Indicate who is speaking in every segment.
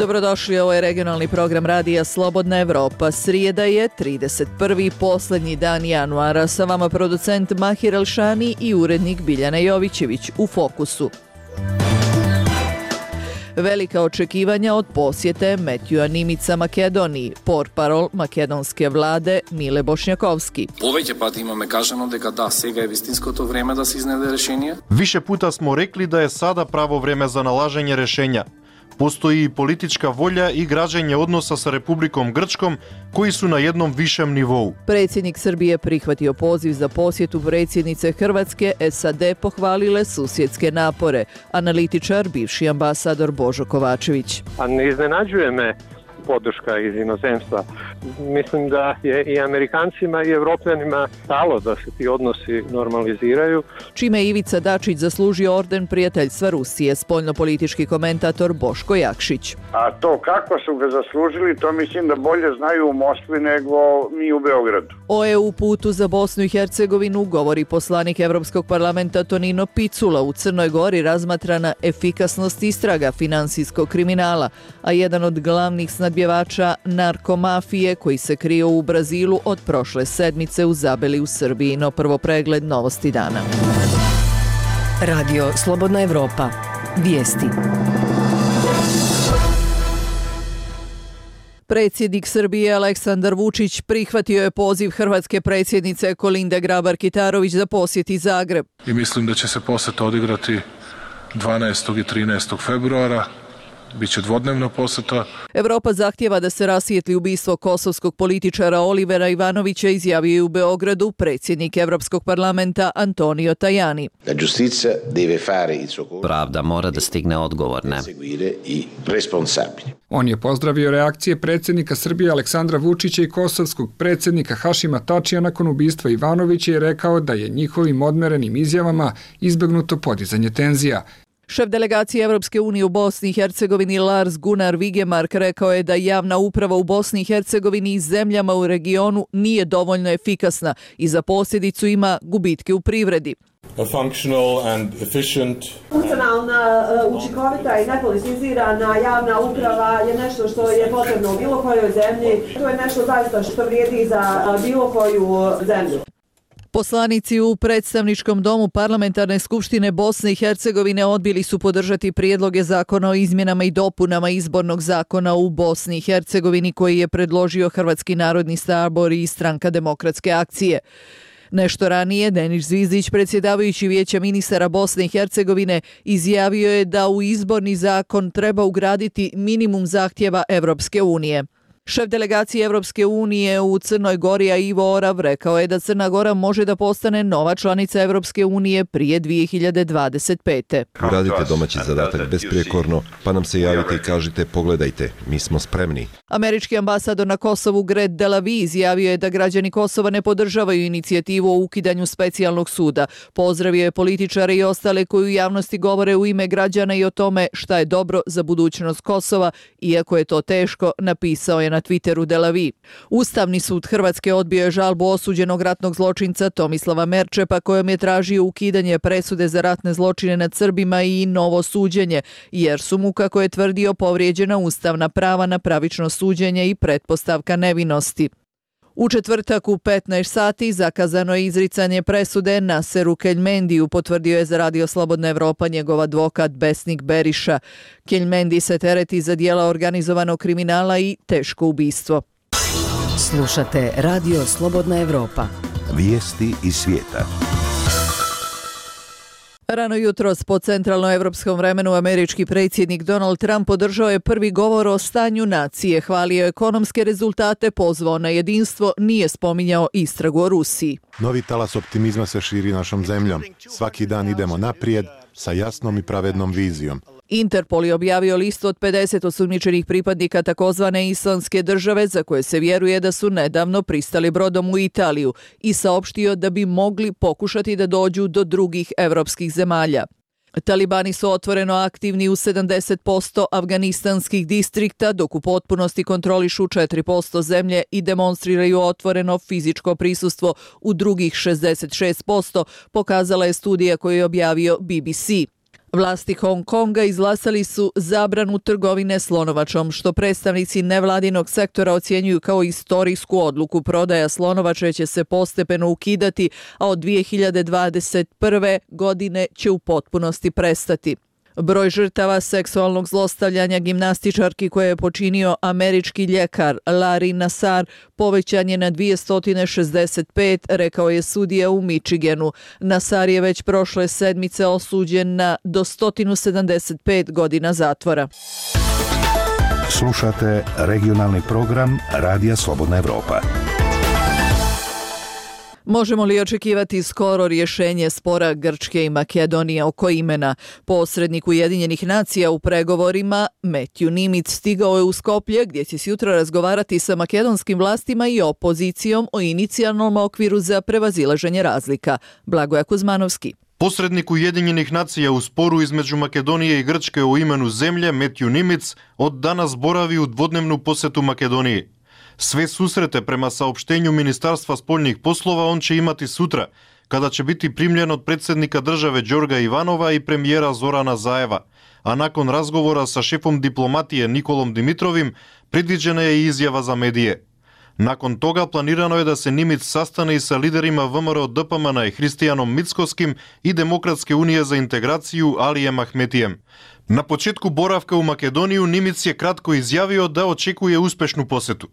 Speaker 1: Dobrodošli, ovo je regionalni program radija Slobodna Evropa. Srijeda je 31. posljednji dan januara. Sa vama producent Mahir Elšani i urednik Biljana Jovićević. U fokusu. Velika očekivanja od posjete Metjua Nimica Makedoniji, portparol makedonske vlade Mile Bošnjakovski.
Speaker 2: Повеќе пати имаме кажано дека да, сега е вистинското време да се изнеде решение.
Speaker 3: Više puta smo rekli da je sada pravo vreme za nalaženje rešenja. Postoji i politička volja i građenje odnosa sa Republikom Grčkom koji su na jednom višem nivou.
Speaker 1: Predsjednik Srbije prihvatio poziv za posjetu predsjednice Hrvatske. SAD pohvalile susjedske napore. Analitičar, bivši ambasador Božo Kovačević.
Speaker 4: A ne iznenađuje me podrška iz inozemstva. Mislim da je i Amerikancima i Evropljanima stalo da se ti odnosi normaliziraju.
Speaker 1: Čime je Ivica Dačić zaslužio orden prijateljstva Rusije, spoljnopolitički komentator Boško Jakšić.
Speaker 5: A to kako su ga zaslužili, to mislim da bolje znaju u Moskvi nego mi u Beogradu.
Speaker 1: O EU putu za Bosnu i Hercegovinu govori poslanik Evropskog parlamenta Tonino Picula. U Crnoj Gori razmatrana efikasnost istraga finansijskog kriminala, a jedan od glavnih snadbjevača narkomafije koji se krio u Brazilu od prošle sedmice u Zabeli u Srbiji. No prvo pregled novosti dana.
Speaker 6: Radio Slobodna Evropa. Vijesti.
Speaker 1: Predsjednik Srbije Aleksandar Vučić prihvatio je poziv hrvatske predsjednice Kolinde Grabar-Kitarović da posjeti Zagreb.
Speaker 7: I mislim da će se posjeta odigrati 12. i 13. februara. Biće dvodnevna posjeta.
Speaker 1: Evropa zahtjeva da se rasvijetli ubistvo kosovskog političara Olivera Ivanovića, izjavio je u Beogradu predsjednik Evropskog parlamenta Antonio Tajani.
Speaker 8: Pravda mora da stigne odgovorne.
Speaker 9: On je pozdravio reakcije predsjednika Srbije Aleksandra Vučića i kosovskog predsjednika Hašima Tačija nakon ubistva Ivanovića i rekao da je njihovim odmerenim izjavama izbjegnuto podizanje tenzija.
Speaker 1: Šef delegacije Evropske unije u Bosni i Hercegovini Lars Gunnar Vigemark rekao je da javna uprava u Bosni i Hercegovini i zemljama u regionu nije dovoljno efikasna i za posljedicu ima gubitke u privredi.
Speaker 10: Funkcionalna, učinkovita i nepolitizirana javna uprava je nešto što je potrebno u bilo kojoj zemlji. To je nešto zaista što vrijedi za bilo koju zemlju.
Speaker 1: Poslanici u predstavničkom domu Parlamentarne skupštine Bosne i Hercegovine odbili su podržati prijedloge zakona o izmjenama i dopunama izbornog zakona u Bosni i Hercegovini koji je predložio Hrvatski narodni sabor i Stranka demokratske akcije. Nešto ranije, Denis Zvizdić, predsjedavajući Vijeća ministara Bosne i Hercegovine, izjavio je da u izborni zakon treba ugraditi minimum zahtjeva Evropske unije. Šef delegacije Evropske unije u Crnoj Gori Ivo Orav rekao je da Crna Gora može da postane nova članica Evropske unije prije 2025.
Speaker 11: Uradite domaći zadatak besprijekorno, pa nam se javite i kažite pogledajte, mi smo spremni.
Speaker 1: Američki ambasador na Kosovu Gred Delavi izjavio je da građani Kosova ne podržavaju inicijativu o ukidanju specijalnog suda. Pozdravio je političare i ostale koji u javnosti govore u ime građana i o tome šta je dobro za budućnost Kosova, iako je to teško, napisao je na Twitteru Delavi. Ustavni sud Hrvatske odbio je žalbu osuđenog ratnog zločinca Tomislava Merčepa kojom je tražio ukidanje presude za ratne zločine nad Srbima i novo suđenje, jer su mu, kako je tvrdio, povrijeđena ustavna prava na pravično suđenje i pretpostavka nevinosti. U četvrtak u 15 sati zakazano je izricanje presude Naseru Keljmendiju, potvrdio je za Radio Slobodna Evropa njegov advokat Besnik Beriša. Keljmendi se tereti za djela organizovanog kriminala i teško ubistvo.
Speaker 6: Slušate Radio Slobodna Evropa.
Speaker 11: Vijesti iz svijeta.
Speaker 1: Rano jutros po centralnoevropskom vremenu američki predsjednik Donald Trump održao je prvi govor o stanju nacije, hvalio ekonomske rezultate, pozvao na jedinstvo, nije spominjao istragu o Rusiji.
Speaker 12: Novi talas optimizma se širi našom zemljom. Svaki dan idemo naprijed sa jasnom i pravednom vizijom.
Speaker 1: Interpol je objavio listu od 50 osumnjičenih pripadnika takozvane Islamske države za koje se vjeruje da su nedavno pristali brodom u Italiju i saopštio da bi mogli pokušati da dođu do drugih evropskih zemalja. Talibani su otvoreno aktivni u 70% afganistanskih distrikta, dok u potpunosti kontrolišu 4% zemlje i demonstriraju otvoreno fizičko prisustvo u drugih 66%, pokazala je studija koju je objavio BBC. Vlasti Hong Konga izglasali su zabranu trgovine slonovačom, što predstavnici nevladinog sektora ocjenjuju kao istorijsku odluku. Prodaja slonovače će se postepeno ukidati, a od 2021. godine će u potpunosti prestati. Broj žrtava seksualnog zlostavljanja gimnastičarki koje je počinio američki ljekar Larry Nassar povećan je na 265, rekao je sudija u Michiganu. Nassar je već prošle sedmice osuđen na do 175 godina zatvora.
Speaker 13: Slušate regionalni program Radija Slobodna Evropa.
Speaker 1: Možemo li očekivati skoro rješenje spora Grčke i Makedonije oko imena? Posrednik Ujedinjenih nacija u pregovorima Matthew Nimitz stigao je u Skoplje, gdje će sutra razgovarati sa makedonskim vlastima i opozicijom o inicijalnom okviru za prevazilaženje razlika. Blagoja Kuzmanovski.
Speaker 3: Posrednik Ujedinjenih nacija u sporu između Makedonije i Grčke o imenu zemlje Matthew Nimitz od danas boravi u dvodnevnu posetu Makedoniji. Sve susrete prema saopštenju Ministarstva spoljnih poslova on će imati sutra, kada će biti primljen od predsjednika države Đorga Ivanova i premijera Zorana Zaeva, a nakon razgovora sa šefom diplomatije Nikolom Dimitrovim predviđena je i izjava za medije. Nakon toga planirano je da se Nimitz sastane i sa liderima VMRO DPMN-a i Hristijanom Mickovskim i Demokratske unije za integraciju Alijem Ahmetijem. Na početku boravka u Makedoniju Nimitz je kratko izjavio da očekuje uspešnu posetu.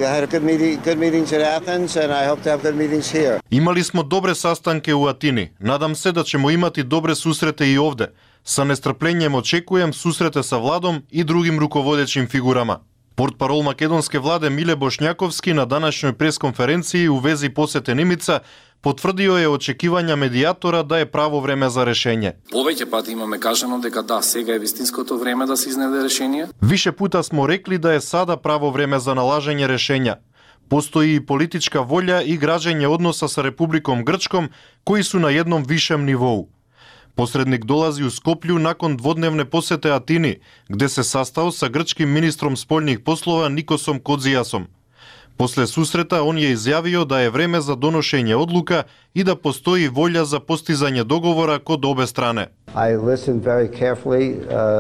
Speaker 3: Imali smo dobre sastanke u Atini. Nadam se da ćemo imati dobre susrete i ovde. Sa nestrpljenjem očekujem susrete sa vladom i drugim rukovodećim figurama. Portparol makedonske vlade Mile Bošnjakovski na današnjoj preskonferenciji u vezi posete Nimitza potvrdio je očekivanja medijatora da je pravo vreme za rešenje.
Speaker 2: Повеќе пати имаме кажано дека да, сега е вистинското време да се изнеде решение.
Speaker 3: Više puta smo rekli da je sada pravo vreme za nalaženje rešenja. Postoji i politička volja i građenje odnosa sa Republikom Grčkom koji su na jednom višem nivou. Posrednik dolazi u Skoplju nakon dvodnevne posete Atini, gde se sastao sa grčkim ministrom spoljnih poslova Nikosom Kodzijasom. Posle susreta on je izjavio da je vreme za donošenje odluka i da postoji volja za postizanje dogovora kod obe strane.
Speaker 14: I listened very carefully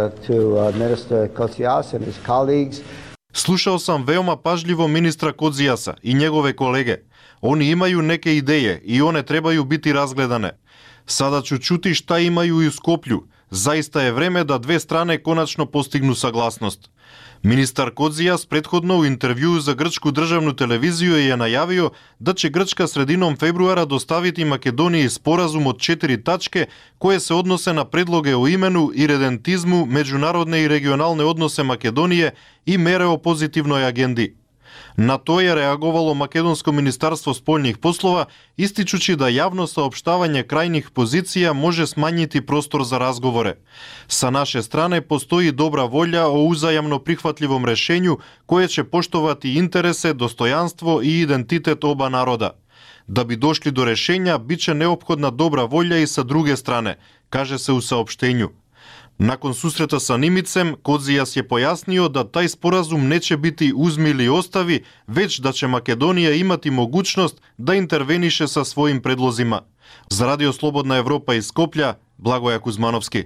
Speaker 14: to Minister Kodzias and his colleagues.
Speaker 3: Slušao sam veoma pažljivo ministra Kodzijasa i njegove kolege. Oni imaju neke ideje i one trebaju biti razgledane. Sada ću čuti šta imaju i u Skoplju. Zaista je vreme da dve strane konačno postignu saglasnost. Ministar Kodzijas prethodno u intervjuu za grčku državnu televiziju je najavio da će Grčka sredinom februara dostaviti Makedoniji sporazum od 4 tačke koje se odnose na predloge o imenu i redentizmu, međunarodne i regionalne odnose Makedonije i mere o pozitivnoj agendi. Na to je reagovalo Makedonsko ministarstvo spoljnih poslova, ističući da javno saopštavanje krajnjih pozicija može smanjiti prostor za razgovore. Sa naše strane postoji dobra volja o uzajamno prihvatljivom rešenju koje će poštovati interese, dostojanstvo i identitet oba naroda. Da bi došli do rešenja, bit će neophodna dobra volja i sa druge strane, kaže se u saopštenju. Nakon susreta sa Nimicem, Kodzijas je pojasnio da taj sporazum neće biti uzmi ili ostavi, već da će Makedonija imati mogućnost da interveniše sa svojim predlozima. Za Radio Slobodna Evropa iz Skoplja, Blagoja Kuzmanovski.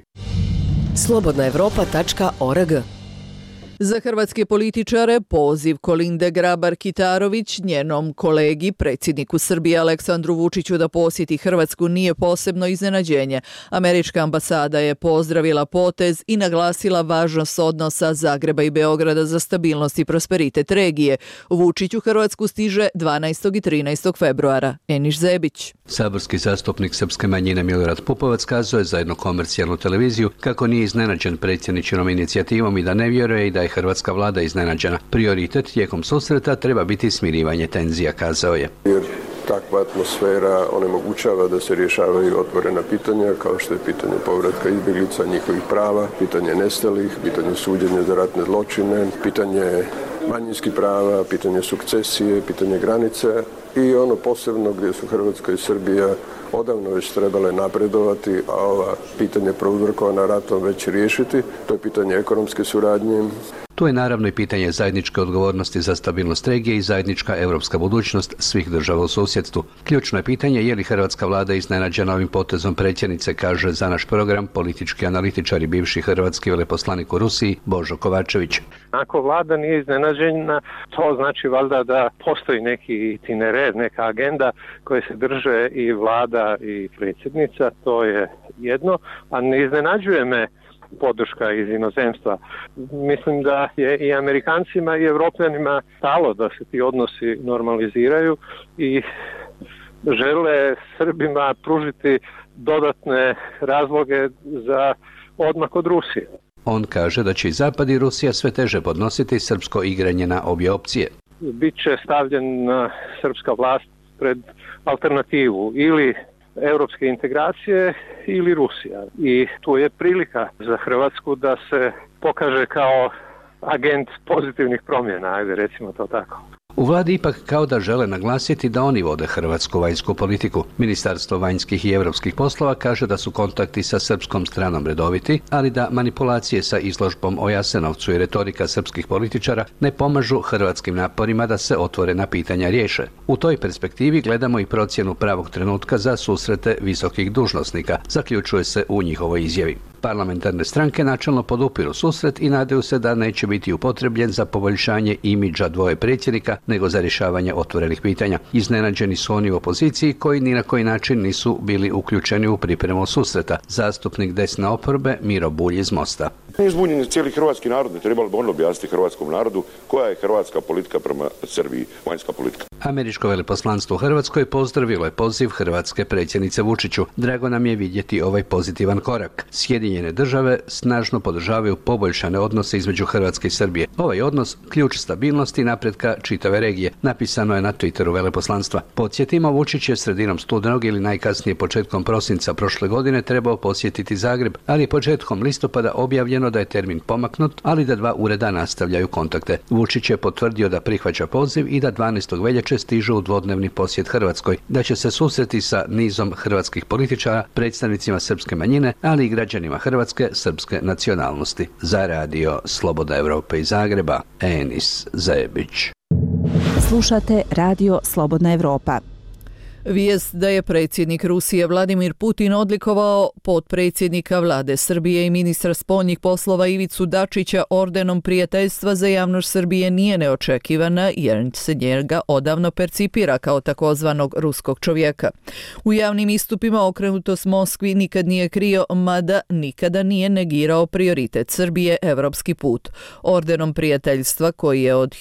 Speaker 6: slobodnaevropa.org.
Speaker 1: Za hrvatske političare poziv Kolinde Grabar-Kitarović, njenom kolegi, predsjedniku Srbije Aleksandru Vučiću da posjeti Hrvatsku nije posebno iznenađenje. Američka ambasada je pozdravila potez i naglasila važnost odnosa Zagreba i Beograda za stabilnost i prosperitet regije. Vučić u Hrvatsku stiže 12. i 13. februara. Eniš Zebić.
Speaker 15: Saborski zastupnik srpske manjine Milorad Pupovac kazuje za jednu komercijalnu televiziju kako nije iznenađen predsjedničinom inicijativom i da ne vjeruje i da je hrvatska vlada iznenađena. Prioritet tijekom susreta treba biti smirivanje tenzija, kazao je.
Speaker 16: Jer takva atmosfera onemogućava da se rješavaju otvorena pitanja kao što je pitanje povratka izbjeglica, njihovih prava, pitanje nestalih, pitanje suđenja za ratne zločine, pitanje manjinskih prava, pitanje sukcesije, pitanje granice i ono posebno gdje su Hrvatska i Srbija odavno već trebale napredovati, a ova pitanje prouzrokovana ratom već riješiti, to je pitanje ekonomske suradnje.
Speaker 15: Tu je naravno i pitanje zajedničke odgovornosti za stabilnost regije i zajednička europska budućnost svih država u susjedstvu. Ključno je pitanje je li hrvatska vlada iznenađena ovim potezom predsjednice, kaže za naš program politički analitičar i bivši hrvatski veleposlanik u Rusiji Božo Kovačević.
Speaker 4: Ako vlada nije iznenađena, to znači valjda da postoji neki itinerer, neka agenda koje se drže i vlada i predsjednica, to je jedno, a ne iznenađuje me podrška iz inozemstva. Mislim da je i Amerikancima i Evropljanima stalo da se ti odnosi normaliziraju i žele Srbima pružiti dodatne razloge za odmak od Rusije.
Speaker 15: On kaže da će i Zapad i Rusija sve teže podnositi srpsko igranje na obje opcije.
Speaker 4: Biće stavljena srpska vlast pred alternativu ili europske integracije ili Rusija. I tu je prilika za Hrvatsku da se pokaže kao agent pozitivnih promjena, ajde recimo to tako.
Speaker 15: U vladi ipak kao da žele naglasiti da oni vode hrvatsku vanjsku politiku. Ministarstvo vanjskih i europskih poslova kaže da su kontakti sa srpskom stranom redoviti, ali da manipulacije sa izložbom o Jasenovcu i retorika srpskih političara ne pomažu hrvatskim naporima da se otvorena pitanja riješe. U toj perspektivi gledamo i procjenu pravog trenutka za susrete visokih dužnosnika, zaključuje se u njihovoj izjavi. Parlamentarne stranke načelno podupiru susret i nadaju se da neće biti upotrebljen za poboljšanje imidža dvoje predsjednika, nego za rješavanje otvorenih pitanja. Iznenađeni su oni u opoziciji koji ni na koji način nisu bili uključeni u pripremu susreta. Zastupnik desne oporbe Miro Bulj iz Mosta.
Speaker 17: Izbunjen je cijeli hrvatski narod, ne trebalo bi on objasniti hrvatskom narodu koja je hrvatska politika prema Srbiji, vanjska politika.
Speaker 15: Američko veleposlanstvo u Hrvatskoj pozdravilo je poziv hrvatske predsjednice Vučiću. Drago nam je vidjeti ovaj pozitivan korak. Sjedinjene države snažno podržavaju poboljšane odnose između Hrvatske i Srbije. Ovaj odnos ključ stabilnosti i napretka čitave regije, napisano je na Twitteru veleposlanstva. Podsjetimo, Vučić je sredinom studenog ili najkasnije početkom prosinca prošle godine trebao posjetiti Zagreb, ali je početkom listopada objavljeno da je termin pomaknut, ali da dva ureda nastavljaju kontakte. Vučić je potvrdio da prihvaća poziv i da 12. veljače stiže u dvodnevni posjet Hrvatskoj, da će se susreti sa nizom hrvatskih političara, predstavnicima srpske manjine, ali i građanima Hrvatske srpske nacionalnosti. Za radio Slobodna Evropa iz Zagreba, Enis Zebić.
Speaker 18: Slušate radio Slobodna Evropa.
Speaker 1: Vijest da je predsjednik Rusije Vladimir Putin odlikovao potpredsjednika vlade Srbije i ministra spoljnih poslova Ivicu Dačića ordenom prijateljstva za javnost Srbije nije neočekivana jer se njega odavno percipira kao takozvanog ruskog čovjeka. U javnim istupima okrenutost Moskvi nikad nije krio, mada nikada nije negirao prioritet Srbije, evropski put. Ordenom prijateljstva koji je od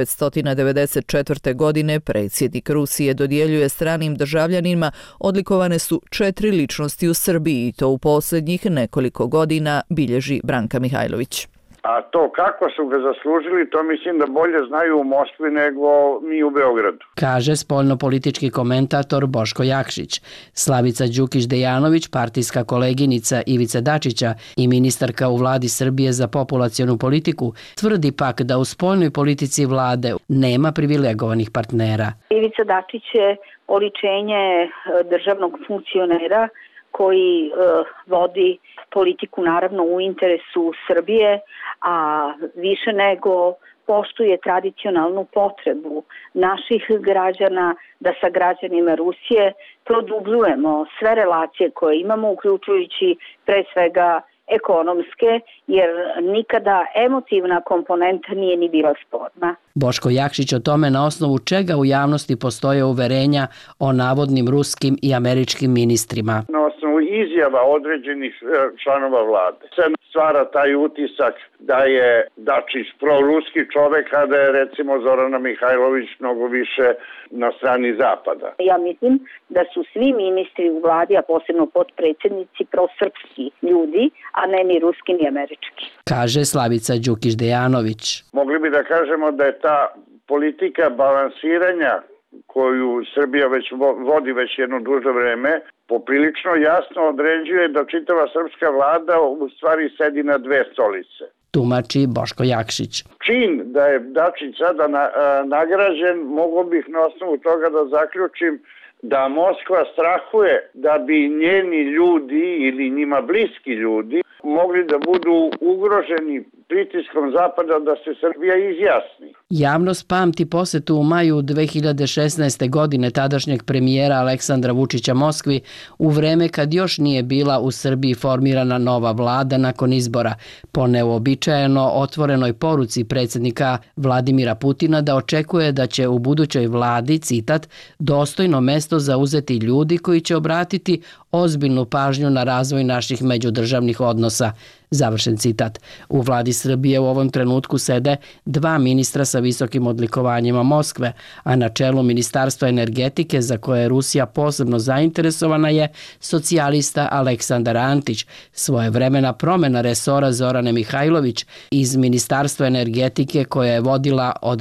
Speaker 1: 1994. godine predsjednik Rusije dodjeljuje stranim državljanima, odlikovane su 4 ličnosti u Srbiji i to u posljednjih nekoliko godina, bilježi Branka Mihajlović.
Speaker 5: A to kako su ga zaslužili, to mislim da bolje znaju u Moskvi nego mi u Beogradu.
Speaker 19: Kaže spoljnopolitički komentator Boško Jakšić. Slavica Đukić-Dejanović, partijska koleginica Ivice Dačića i ministarka u vladi Srbije za populacionu politiku, tvrdi pak da u spoljnoj politici vlade nema privilegovanih partnera.
Speaker 20: Ivica Dačić je oličenje državnog funkcionera koji vodi politiku naravno u interesu Srbije, a više nego poštuje tradicionalnu potrebu naših građana da sa građanima Rusije produbljujemo sve relacije koje imamo, uključujući pre svega ekonomske, jer nikada emotivna komponenta nije ni bila sporna.
Speaker 19: Boško Jakšić o tome na osnovu čega u javnosti postoje uverenja o navodnim ruskim i američkim ministrima.
Speaker 5: Na osnovu izjava određenih članova vlade se stvara taj utisak da je Dačić proruski čovek, a da je recimo Zorana Mihajlović mnogo više na strani Zapada.
Speaker 20: Ja mislim da su svi ministri u vladi, a posebno potpredsjednici, prosrpski ljudi, a ne ni ruski ni američki.
Speaker 19: Kaže Slavica Đukić-Dejanović.
Speaker 5: Mogli bi da kažemo da je ta politika balansiranja koju Srbija već vodi već jedno duže vreme, poprilično jasno određuje da čitava srpska vlada u stvari sedi na dve stolice.
Speaker 19: tumači Boško Jakšić.
Speaker 5: Čin da je Dačić sada nagrađen, mogu bih na osnovu toga da zaključim da Moskva strahuje da bi njeni ljudi ili njima bliski ljudi mogli da budu ugroženi pritiskom Zapada da se Srbija izjasni.
Speaker 19: Javnost pamti posetu u maju 2016. godine tadašnjeg premijera Aleksandra Vučića Moskvi u vreme kad još nije bila u Srbiji formirana nova vlada nakon izbora, po neuobičajeno otvorenoj poruci predsjednika Vladimira Putina da očekuje da će u budućoj vladi, citat, dostojno mesto zauzeti ljudi koji će obratiti ozbiljnu pažnju na razvoj naših međudržavnih odnosa. Završen citat. U vladi Srbije u ovom trenutku sede 2 ministra sa visokim odlikovanjima Moskve, a na čelu Ministarstva energetike, za koje je Rusija posebno zainteresovana, je socijalista Aleksandar Antić. Svojevremena promjena resora Zorane Mihajlović iz Ministarstva energetike, koja je vodila od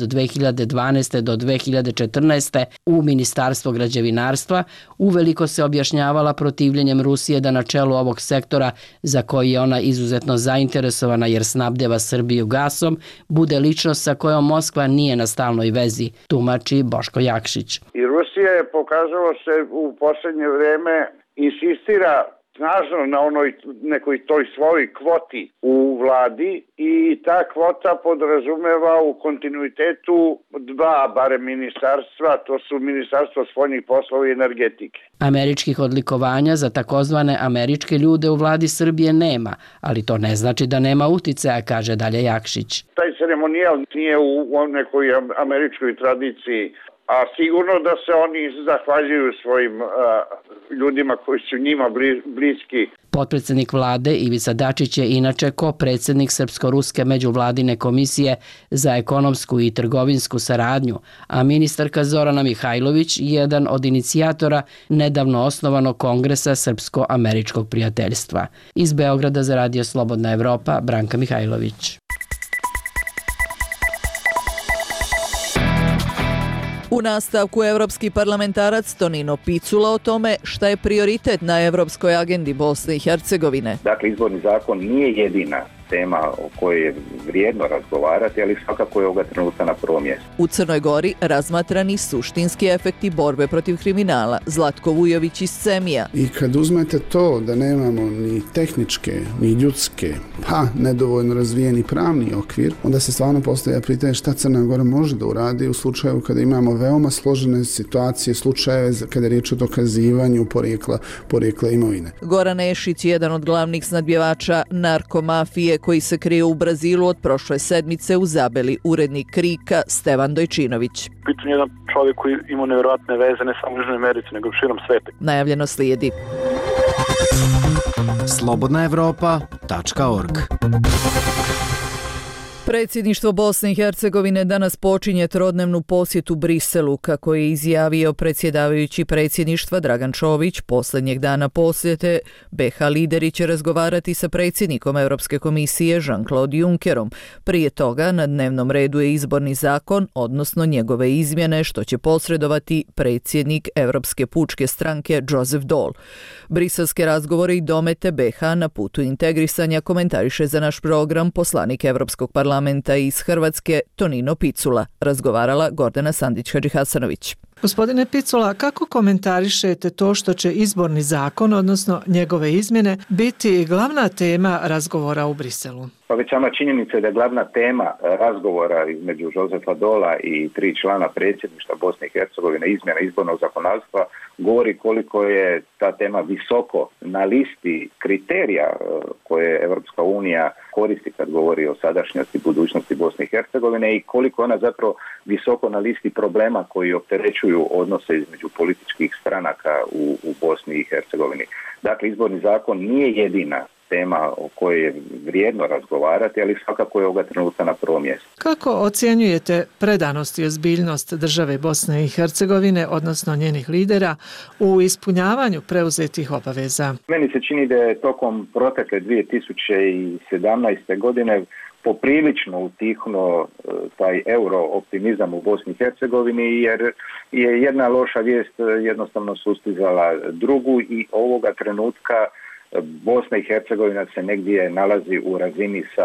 Speaker 19: 2012. do 2014. u Ministarstvo građevinarstva, uveliko se objašnjavala protivljenjem Rusije da na čelu ovog sektora, za koji je ona izuzetno zainteresovana jer snabdeva Srbiju gasom, bude ličnost sa kojom Moskva nije na stalnoj vezi, tumači Boško Jakšić.
Speaker 5: I Rusija je pokazalo se u posljednje vreme insistira snažno na onoj nekoj toj svojoj kvoti u vladi i ta kvota podrazumeva u kontinuitetu 2 barem ministarstva, to su Ministarstvo spoljnih poslova i energetike.
Speaker 19: Američkih odlikovanja za takozvane američke ljude u vladi Srbije nema, ali to ne znači da nema uticaja, kaže dalje Jakšić.
Speaker 5: Taj ceremonijal nije u nekoj američkoj tradiciji, a sigurno da se oni zahvaljuju svojim ljudima koji su njima bliski.
Speaker 19: Potpredsjednik vlade Ivica Dačić je inače kopredsjednik Srpsko-ruske međuvladine komisije za ekonomsku i trgovinsku saradnju, a ministarka Zorana Mihajlović jedan od inicijatora nedavno osnovanog kongresa Srpsko-američkog prijateljstva. Iz Beograda za Radio Slobodna Evropa, Branka Mihajlović.
Speaker 1: U nastavku evropski parlamentarac Tonino Picula o tome šta je prioritet na evropskoj agendi Bosne i Hercegovine.
Speaker 21: Dakle, izborni zakon nije jedina tema o kojoj je vrijedno razgovarati, ali svakako je ovoga trenutka na prvom mjestu.
Speaker 1: U Crnoj Gori razmatrani suštinski efekti borbe protiv kriminala. Zlatko Vujović iz CEMIA.
Speaker 22: I kad uzmete to da nemamo ni tehničke, ni ljudske, pa nedovoljno razvijeni pravni okvir, onda se stvarno postavlja pitanje šta Crna Gora može da uradi u slučaju kada imamo veoma složene situacije, slučajeve kada je riječ o dokazivanju porijekla imovine.
Speaker 1: Goran Nešić je jedan od glavnih snadbjevača narkomafije koji se krije u Brazilu od prošle sedmice u Zabeli, urednik Krika Stevan Dojčinović.
Speaker 23: Pitan je jedan čovjek koji ima nevjerojatne veze ne samo u Južnoj Americi, nego u širom sveta.
Speaker 1: Najavljeno slijedi.
Speaker 24: slobodnaevropa.org.
Speaker 1: Predsjedništvo Bosne i Hercegovine danas počinje trodnevnu posjetu Briselu, kako je izjavio predsjedavajući predsjedništva Dragan Čović. Posljednjeg dana posjete BiH lideri će razgovarati sa predsjednikom Europske komisije Jean-Claude Junckerom. Prije toga na dnevnom redu je izborni zakon, odnosno njegove izmjene, što će posredovati predsjednik Europske pučke stranke Joseph Daul. Briselske razgovore i domete BiH na putu integrisanja komentariše za naš program poslanik Europskog parlamenta iz Hrvatske Tonino Picula. Razgovarala Gordana Sandić-Hadžihasanović.
Speaker 25: Gospodine Picula, kako komentarišete to što će izborni zakon, odnosno njegove izmjene, biti glavna tema razgovora u Briselu?
Speaker 21: Pa već sama činjenica je da je glavna tema razgovora između Josefa Dola i 3 člana predsjedništva Bosne i Hercegovine izmjena izbornog zakonodavstva govori koliko je ta tema visoko na listi kriterija koje Evropska unija koristi kad govori o sadašnjosti i budućnosti Bosne i Hercegovine i koliko ona zapravo visoko na listi problema koji opterećuju odnose između političkih stranaka u Bosni i Hercegovini. Dakle, izborni zakon nije jedina tema o kojoj je vrijedno razgovarati, ali svakako je ovoga trenutka na prvom mjestu.
Speaker 25: Kako ocjenjujete predanost i ozbiljnost države Bosne i Hercegovine, odnosno njenih lidera, u ispunjavanju preuzetih obaveza?
Speaker 21: Meni se čini da je tokom protekle 2017. godine poprilično utihnuo taj eurooptimizam u Bosni i Hercegovini, jer je jedna loša vijest jednostavno sustizala drugu i ovoga trenutka Bosna i Hercegovina se negdje nalazi u razini sa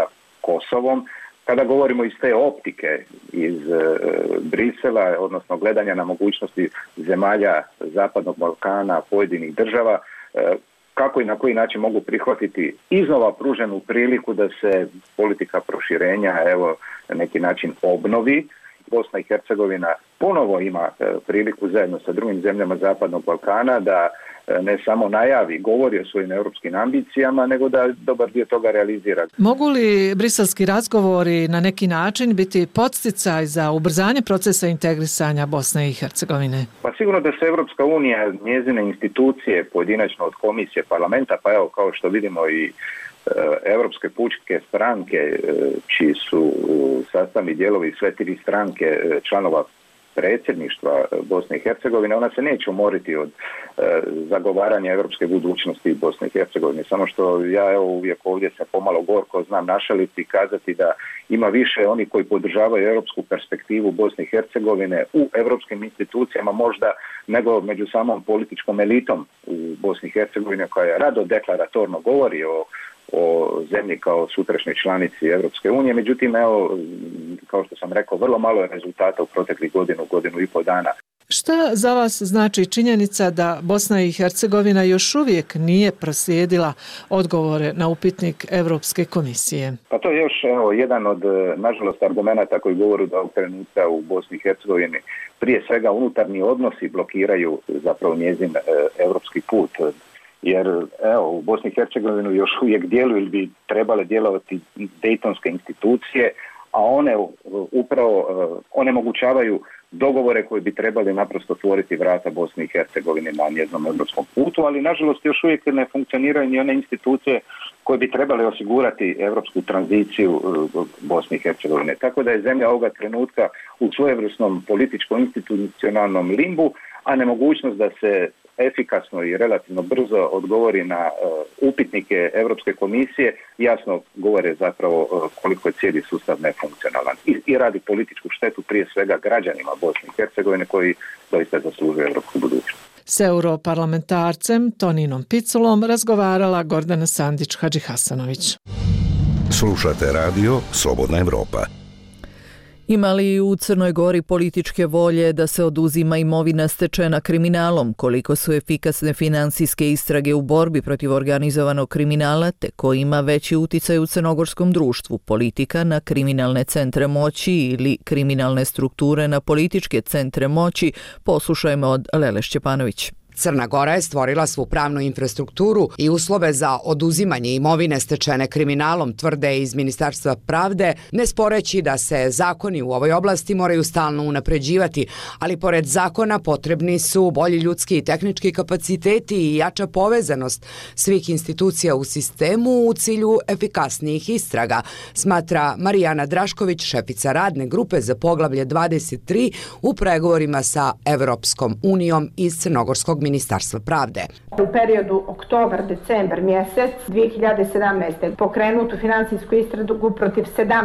Speaker 21: Kosovom. Kada govorimo iz te optike, iz Brisela, odnosno gledanja na mogućnosti zemalja Zapadnog Balkana, pojedinih država, kako i na koji način mogu prihvatiti iznova pruženu priliku da se politika proširenja na neki način obnovi. Bosna i Hercegovina ponovo ima priliku zajedno sa drugim zemljama Zapadnog Balkana da ne samo najavi, govori o svojim europskim ambicijama, nego da dobar dio toga realizira.
Speaker 25: Mogu li briselski razgovori na neki način biti podsticaj za ubrzanje procesa integrisanja Bosne i Hercegovine?
Speaker 21: Pa sigurno da se Europska unija, njezine institucije, pojedinačno od komisije, parlamenta, pa evo kao što vidimo i Europske pučke stranke, čiji su sastavni dijelovi sve tri stranke članova predsjedništva Bosne i Hercegovine, ona se neće umoriti od zagovaranja europske budućnosti Bosne i Hercegovine. Samo što ja uvijek ovdje se pomalo gorko znam našaliti i kazati da ima više oni koji podržavaju europsku perspektivu Bosne i Hercegovine u europskim institucijama možda nego među samom političkom elitom u Bosni i Hercegovine koja rado deklaratorno govori o zemlji kao sutrašnjoj članici Europske unije. Međutim, kao što sam rekao, vrlo malo je rezultata u proteklih godinu i pol dana.
Speaker 25: Šta za vas znači činjenica da Bosna i Hercegovina još uvijek nije proslijedila odgovore na upitnik Europske komisije?
Speaker 21: Pa to je još jedan od, nažalost, argumenata koji govore da ovog trenutka u Bosni i Hercegovini prije svega unutarnji odnosi blokiraju zapravo njezin europski put. Jer u Bosni i Hercegovini još uvijek djeluju ili bi trebale djelovati dejtonske institucije, a one upravo onemogućavaju dogovore koji bi trebali naprosto otvoriti vrata Bosni i Hercegovine na njeznom europskom putu, ali nažalost još uvijek ne funkcioniraju ni one institucije koje bi trebali osigurati europsku tranziciju Bosne i Hercegovine. Tako da je zemlja ovoga trenutka u svojevrsnom političko-institucionalnom limbu, a nemogućnost da se efikasno i relativno brzo odgovori na upitnike Europske komisije jasno govore zapravo koliko je cijeli sustav nefunkcionalan i radi političku štetu prije svega građanima Bosne i Hercegovine koji doista zaslužuju europsku budućnost.
Speaker 25: S europarlamentarcem Toninom Piculom razgovarala Gordana Sandić-Hadžihasanović.
Speaker 13: Slušate radio Slobodna Evropa.
Speaker 1: Ima li u Crnoj Gori političke volje da se oduzima imovina stečena kriminalom? Koliko su efikasne finansijske istrage u borbi protiv organizovanog kriminala, te ko ima veći uticaj u crnogorskom društvu? Politika na kriminalne centre moći ili kriminalne strukture na političke centre moći? Poslušajmo od Lele Šćepanović.
Speaker 7: Crna Gora je stvorila svu pravnu infrastrukturu i uslove za oduzimanje imovine stečene kriminalom, tvrde iz Ministarstva pravde, ne sporeći da se zakoni u ovoj oblasti moraju stalno unapređivati, ali pored zakona potrebni su bolji ljudski i tehnički kapaciteti i jača povezanost svih institucija u sistemu u cilju efikasnijih istraga, smatra Marijana Drašković, šefica radne grupe za poglavlje 23 u pregovorima sa Evropskom unijom iz Crnogorskog Ministarstva pravde.
Speaker 8: U periodu oktobar-decembar mjesec 2017. pokrenutu finansijsku istragu protiv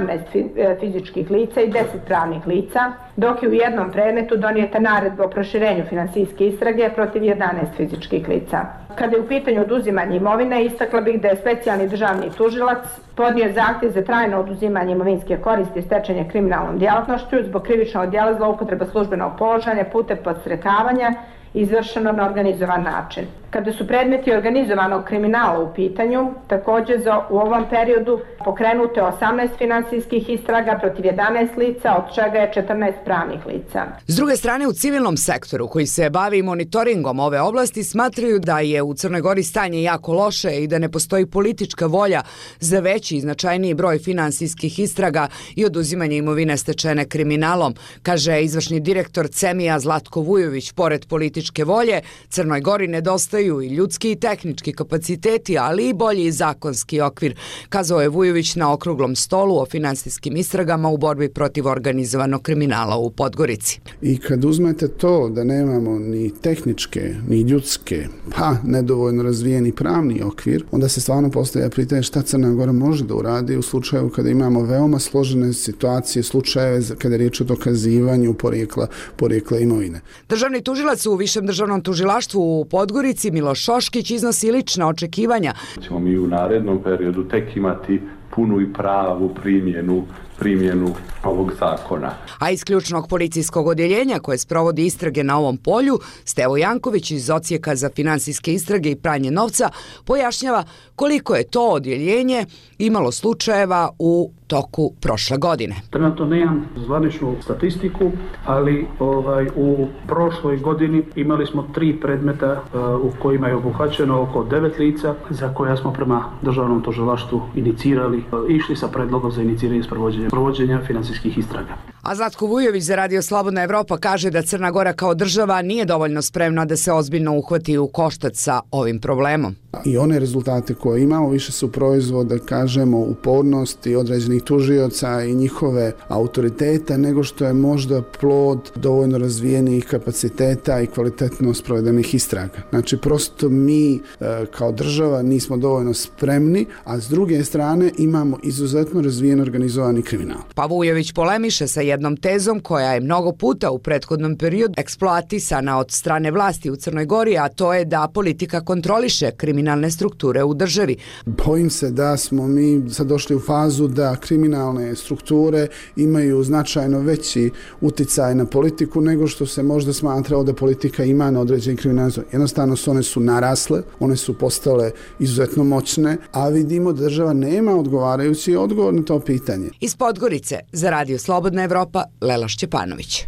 Speaker 8: 17 fizičkih lica i 10 pravnih lica, dok je u jednom predmetu donijeta naredba o proširenju finansijske istrage protiv 11 fizičkih lica. Kada je u pitanju oduzimanje imovine, istakla bih da je specijalni državni tužilac podnio zahtjev za trajno oduzimanje imovinske koristi stečene kriminalnom djelatnošću zbog krivičnog djela zloupotreba službenog položaja putem podstrekavanja izvršeno na organizovan način. Kada su predmeti organizovanog kriminala u pitanju, također u ovom periodu pokrenute 18 finansijskih istraga protiv 11 lica, od čega je 14 pravnih lica.
Speaker 7: S druge strane, u civilnom sektoru koji se bavi monitoringom ove oblasti smatraju da je u Crnoj Gori stanje jako loše i da ne postoji politička volja za veći i značajniji broj finansijskih istraga i oduzimanje imovine stečene kriminalom, kaže izvršni direktor CEMI-a Zlatko Vujović. Pored političke volje, Crnoj Gori nedostaju i ljudski i tehnički kapaciteti, ali i bolji zakonski okvir, kazao je Vujović na okruglom stolu o finansijskim istragama u borbi protiv organizovanog kriminala u Podgorici.
Speaker 22: I kad uzmete to da nemamo ni tehničke, ni ljudske, pa nedovoljno razvijeni pravni okvir, onda se stvarno postavlja pitanje šta Crna Gora može da uradi u slučaju kada imamo veoma složene situacije, slučajeve kada je riječ o dokazivanju porijekla imovine.
Speaker 7: Državni tužilac u Višem državnom tužilaštvu u Podgorici Miloš Šoškić iznosi lična očekivanja.
Speaker 9: Ćemo mi u narednom periodu tek imati punu i pravu primjenu ovog zakona.
Speaker 7: A iz ključnog policijskog odjeljenja koje sprovodi istrage na ovom polju, Stevo Janković iz Odsjeka za finansijske istrage i pranje novca pojašnjava koliko je to odjeljenje imalo slučajeva u toku prošle godine.
Speaker 10: Trenutno nemam zvaničnu statistiku, ali u prošloj godini imali smo 3 predmeta u kojima je obuhvaćeno oko 9 lica za koja smo prema državnom tužilaštvu inicirali, išli sa predlogom za iniciranje sprovođenja finansijskih istraga.
Speaker 7: A Zlatko Vujović za Radio Slobodna Evropa kaže da Crna Gora kao država nije dovoljno spremna da se ozbiljno uhvati u koštac sa ovim problemom.
Speaker 22: I one rezultate koje imamo više su proizvod, da kažemo, upornosti određenih tužioca i njihove autoriteta, nego što je možda plod dovoljno razvijenih kapaciteta i kvalitetno sprovedenih istraga. Znači, prosto mi kao država nismo dovoljno spremni, a s druge strane imamo izuzetno razvijen organizovani kriminal.
Speaker 7: Pa Vujović polemiše sa jednom tezom koja je mnogo puta u prethodnom periodu eksploatisana od strane vlasti u Crnoj Gori, a to je da politika kontroliše kriminalne strukture u državi.
Speaker 22: Bojim se da smo mi sad došli u fazu da kriminalne strukture imaju značajno veći uticaj na politiku nego što se možda smatrao da politika ima na određeni kriminal. Jednostavno one su narasle, one su postale izuzetno moćne, a vidimo da država nema odgovarajući odgovor na to pitanje.
Speaker 7: Iz Podgorice za Radio Slobodna Evropa, Lela Šćepanović.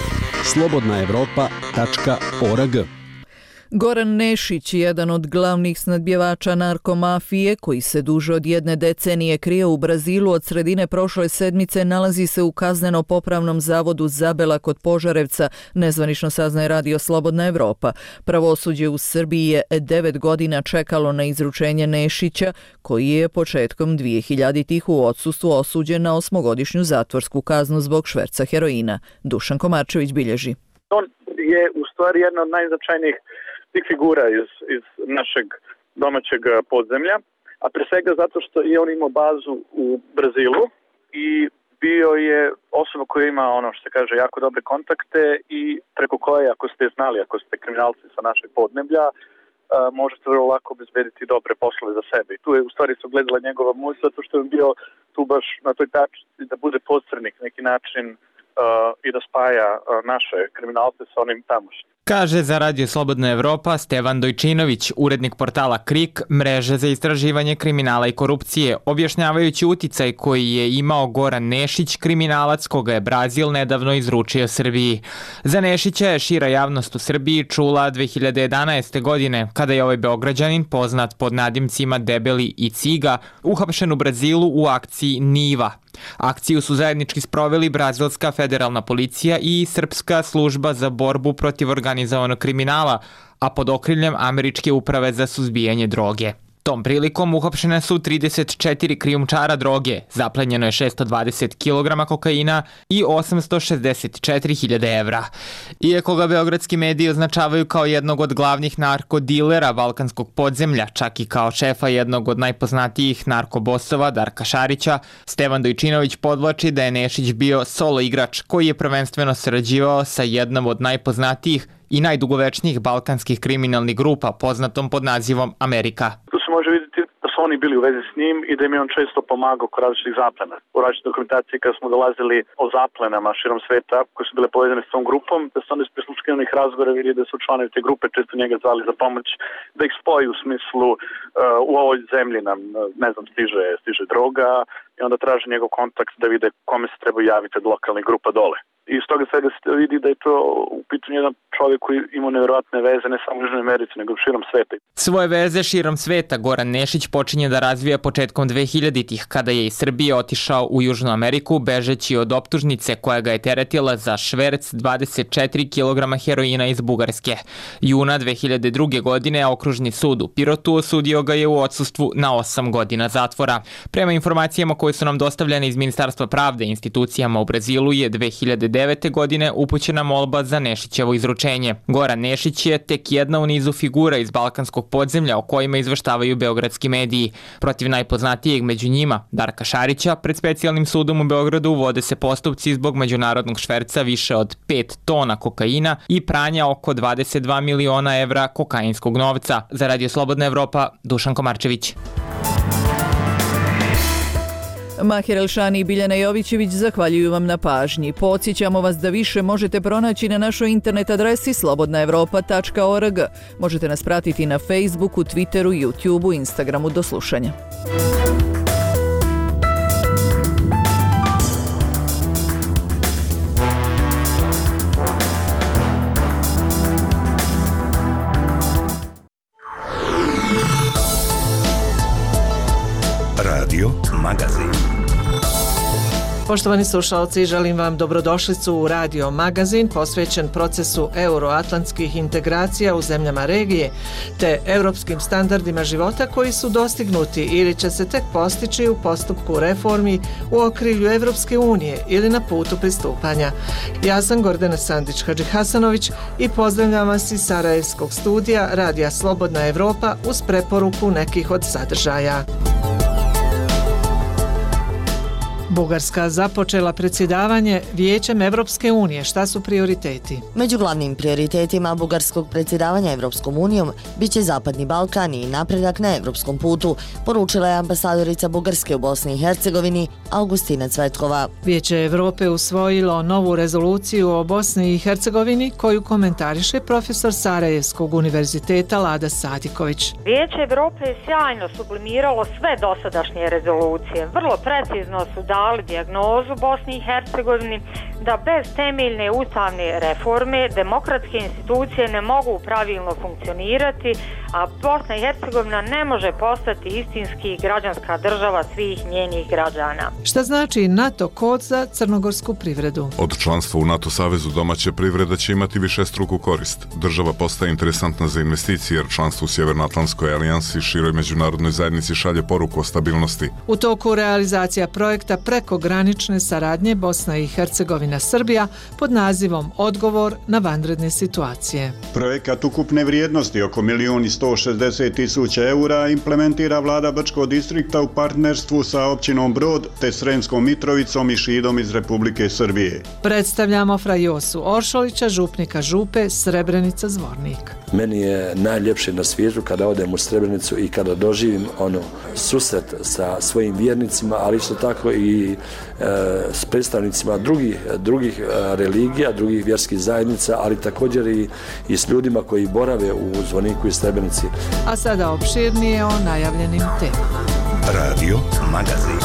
Speaker 11: slobodnaevropa.org.
Speaker 1: Goran Nešić, jedan od glavnih snadbjevača narkomafije, koji se duže od 1 decenije krije u Brazilu od sredine prošle sedmice, nalazi se u kazneno-popravnom zavodu Zabela kod Požarevca, nezvanično saznaje Radio Slobodna Evropa. Pravosuđe u Srbiji je 9 godina čekalo na izručenje Nešića, koji je početkom 2000-ih u odsustvu osuđen na 8-godišnju zatvorsku kaznu zbog šverca heroina. Dušan Komarčević bilježi.
Speaker 23: On je u stvari jedna od najznačajnijih tih figura iz našeg domaćeg podzemlja, a pre svega zato što je on imao bazu u Brazilu i bio je osoba koja ima što se kaže jako dobre kontakte i preko koje, ako ste znali, ako ste kriminalci sa našeg podneblja, možete vrlo lako obezbediti dobre poslove za sebe. I tu je u stvari se ogledala njegova moć, zato što je bio tu baš na toj tačci da bude posrednik neki način i da spaja naše kriminalce sa onim tamošnjim.
Speaker 12: Kaže za Radio Slobodna Evropa Stevan Dojčinović, urednik portala KRIK, mreže za istraživanje kriminala i korupcije, objašnjavajući uticaj koji je imao Goran Nešić, kriminalac koga je Brazil nedavno izručio Srbiji. Za Nešića je šira javnost u Srbiji čula 2011. godine, kada je ovaj Beograđanin, poznat pod nadimcima Debeli i Ciga, uhapšen u Brazilu u akciji Niva. Akciju su zajednički sproveli brazilska federalna policija i srpska služba za borbu protiv organizovanog kriminala, a pod okriljem Američke uprave za suzbijanje droge. Tom prilikom uhapšene su 34 krijumčara droge, zaplenjeno je 620 kg kokaina i 864.000 evra. Iako ga beogradski mediji označavaju kao jednog od glavnih narkodilera balkanskog podzemlja, čak i kao šefa jednog od najpoznatijih narkobosova Darka Šarića, Stevan Dojčinović podvlači da je Nešić bio solo igrač koji je prvenstveno sarađivao sa jednom od najpoznatijih i najdugovečnijih balkanskih kriminalnih grupa, poznatom pod nazivom Amerika.
Speaker 23: Tu se može vidjeti da su oni bili u vezi s njim i da im je on često pomagao kod različitih zaplena. U različitoj dokumentaciji kada smo dolazili o zaplenama širom sveta koje su bile povezane s tom grupom, da se onda iz prisluškivanih razgovora vidi da su članovi te grupe često njega zvali za pomoć, da ih spoji u smislu u ovoj zemlji nam, stiže droga i onda traže njegov kontakt da vide kome se treba javiti od lokalnih grupa dole. I iz toga svega se vidi da je to u pitanju jedan čovjek koji ima nevjerojatne veze ne samo u Južnoj Americi, nego u širom sveta.
Speaker 12: Svoje veze širom sveta Goran Nešić počinje da razvija početkom 2000-ih, kada je iz Srbije otišao u Južnu Ameriku, bežeći od optužnice koja ga je teretila za šverc 24 kg heroina iz Bugarske. Juna 2002. godine okružni sud u Pirotu osudio ga je u odsustvu na 8 godina zatvora. Prema informacijama koje su nam dostavljene iz Ministarstva pravde institucijama u Brazilu je 2009. godine upućena molba za Nešićevo izručenje. Goran Nešić je tek jedna u nizu figura iz balkanskog podzemlja o kojima izveštavaju beogradski mediji. Protiv najpoznatijeg među njima, Darka Šarića, pred specijalnim sudom u Beogradu vode se postupci zbog međunarodnog šverca više od 5 tona kokaina i pranja oko 22 miliona evra kokainskog novca. Za Radio Slobodna Evropa, Dušan Komarčević.
Speaker 1: Mahir Elšani i Biljana Jovićević zahvaljuju vam na pažnji. Podsjećamo vas da više možete pronaći na našoj internet adresi slobodnaevropa.org. Možete nas pratiti na Facebooku, Twitteru, YouTubeu, Instagramu. Do slušanja.
Speaker 13: Radio Magazin.
Speaker 25: Poštovani slušalci, želim vam dobrodošlicu u Radio Magazin posvećen procesu euroatlantskih integracija u zemljama regije te europskim standardima života koji su dostignuti ili će se tek postići u postupku reformi u okrilju Evropske unije ili na putu pristupanja. Ja sam Gordana Sandić-Hadžihasanović i pozdravljam vas iz Sarajevskog studija Radija Slobodna Evropa uz preporuku nekih od sadržaja. Bugarska započela predsjedavanje Vijećem Evropske unije. Šta su prioriteti?
Speaker 2: Među glavnim prioritetima bugarskog predsjedavanja Evropskom unijom biće Zapadni Balkan i napredak na evropskom putu, poručila je ambasadorica Bugarske u Bosni i Hercegovini Augustina Cvetkova.
Speaker 25: Vijeće Evrope usvojilo novu rezoluciju o Bosni i Hercegovini koju komentariše profesor Sarajevskog univerziteta Lada Sadiković.
Speaker 3: Vijeće Evrope je sjajno sublimiralo sve dosadašnje rezolucije. Vrlo precizno su dali dijagnozu Bosni i Hercegovini da bez temeljne ustavne reforme demokratske institucije ne mogu pravilno funkcionirati, a Bosna i Hercegovina ne može postati istinski građanska država svih njenih građana.
Speaker 25: Šta znači NATO kod za crnogorsku privredu?
Speaker 11: Od članstva u NATO savezu domaća privreda će imati višestruku korist. Država postaje interesantna za investicije jer članstvo u Sjevernoatlantskoj alijansi široj međunarodnoj zajednici šalje poruku o stabilnosti.
Speaker 25: U toku realizacija projekta prekogranične saradnje Bosna i Hercegovina Srbija pod nazivom Odgovor na vanredne situacije.
Speaker 14: Projekat ukupne vrijednosti oko 1.160.000 eura implementira vlada Brčkog distrikta u partnerstvu sa općinom Brod te Sremskom Mitrovicom i Šidom iz Republike Srbije.
Speaker 25: Predstavljamo Frajosu Oršolića, župnika župe Srebrenica Zvornik.
Speaker 24: Meni je najljepše na svijetu kada odem u Srebrenicu i kada doživim susret sa svojim vjernicima, ali isto tako i s predstavnicima drugih religija, drugih vjerskih zajednica, ali također i s ljudima koji borave u Zvorniku i Srebrenici.
Speaker 25: A sada opširnije o najavljenim temama.
Speaker 13: Radio Magazin.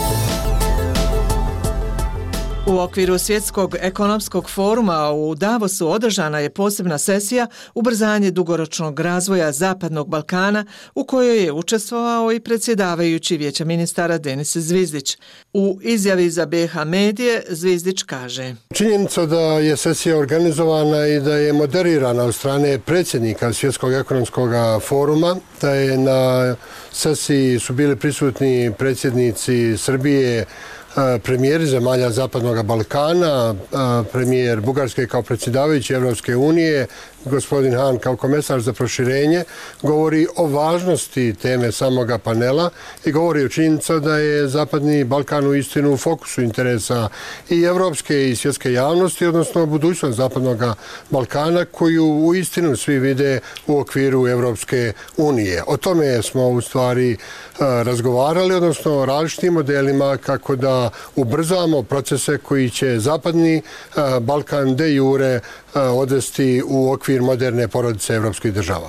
Speaker 25: U okviru Svjetskog ekonomskog foruma u Davosu održana je posebna sesija Ubrzanje dugoročnog razvoja Zapadnog Balkana u kojoj je učestvovao i predsjedavajući Vijeća ministara Denis Zvizdić. U izjavi za BH Medije Zvizdić kaže:
Speaker 26: Činjenica da je sesija organizovana i da je moderirana od strane predsjednika Svjetskog ekonomskog foruma, da je na sesiji su bili prisutni predsjednici Srbije, premijeri zemalja Zapadnog Balkana, premijer Bugarske kao predsjedavajući Evropske unije, gospodin Han kao komesar za proširenje, govori o važnosti teme samoga panela i govori o činjenica da je Zapadni Balkan u istinu u fokusu interesa i evropske i svjetske javnosti, odnosno budućnost Zapadnog Balkana koju u istinu svi vide u okviru Evropske unije. O tome smo u stvari razgovarali, odnosno o različitim modelima kako da ubrzamo procese koji će Zapadni Balkan de jure odvesti u okvir moderne porodice evropskih država.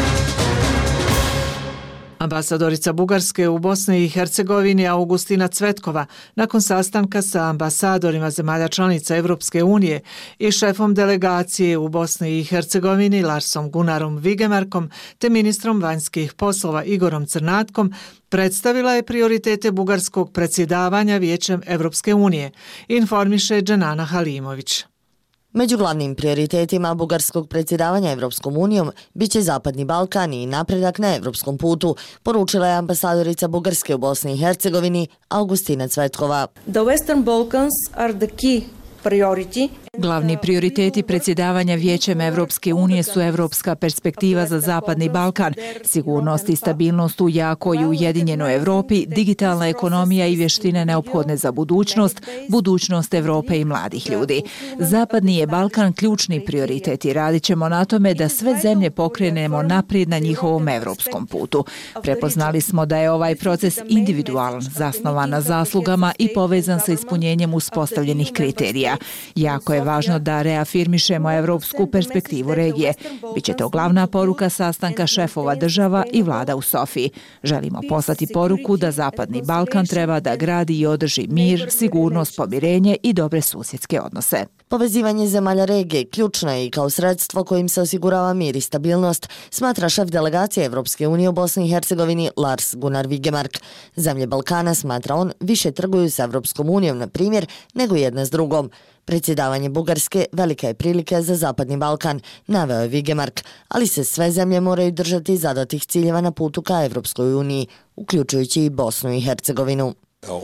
Speaker 25: Ambasadorica Bugarske u Bosni i Hercegovini Augustina Cvetkova nakon sastanka sa ambasadorima zemalja članica Evropske unije i šefom delegacije u Bosni i Hercegovini Larsom Gunarom Vigemarkom te ministrom vanjskih poslova Igorom Crnatkom predstavila je prioritete bugarskog predsjedavanja Vijećem Evropske unije, informiše Dženana Halimović.
Speaker 2: Među glavnim prioritetima bugarskog predsjedavanja Evropskom unijom biće Zapadni Balkan i napredak na evropskom putu, poručila je ambasadorica Bugarske u Bosni i Hercegovini Augustina Cvetkova.
Speaker 27: The Western Balkans are the key priority.
Speaker 4: Glavni prioriteti predsjedavanja Vijećem Evropske unije su evropska perspektiva za Zapadni Balkan, sigurnost i stabilnost u jakoj i ujedinjenoj Evropi, digitalna ekonomija i vještine neophodne za budućnost Evrope i mladih ljudi. Zapadni je Balkan ključni prioritet i radit ćemo na tome da sve zemlje pokrenemo naprijed na njihovom evropskom putu. Prepoznali smo da je ovaj proces individualan, zasnovan na zaslugama i povezan sa ispunjenjem uspostavljenih kriterija. Jako je važno da reafirmišemo evropsku perspektivu regije. Biće to glavna poruka sastanka šefova država i vlada u Sofiji. Želimo poslati poruku da Zapadni Balkan treba da gradi i održi mir, sigurnost, pomirenje i dobre susjedske odnose.
Speaker 2: Povezivanje zemalja regije ključno je i kao sredstvo kojim se osigurava mir i stabilnost, smatra šef delegacije Evropske unije u Bosni i Hercegovini Lars Gunnar Vigemark. Zemlje Balkana, smatra on, više trguju s Evropskom unijom, na primjer, nego jedna s drugom. Predsjedavanje Bugarske velika je prilika za Zapadni Balkan, naveo je Vigemark, ali se sve zemlje moraju držati zadatih ciljeva na putu ka Evropskoj uniji, uključujući i Bosnu i Hercegovinu.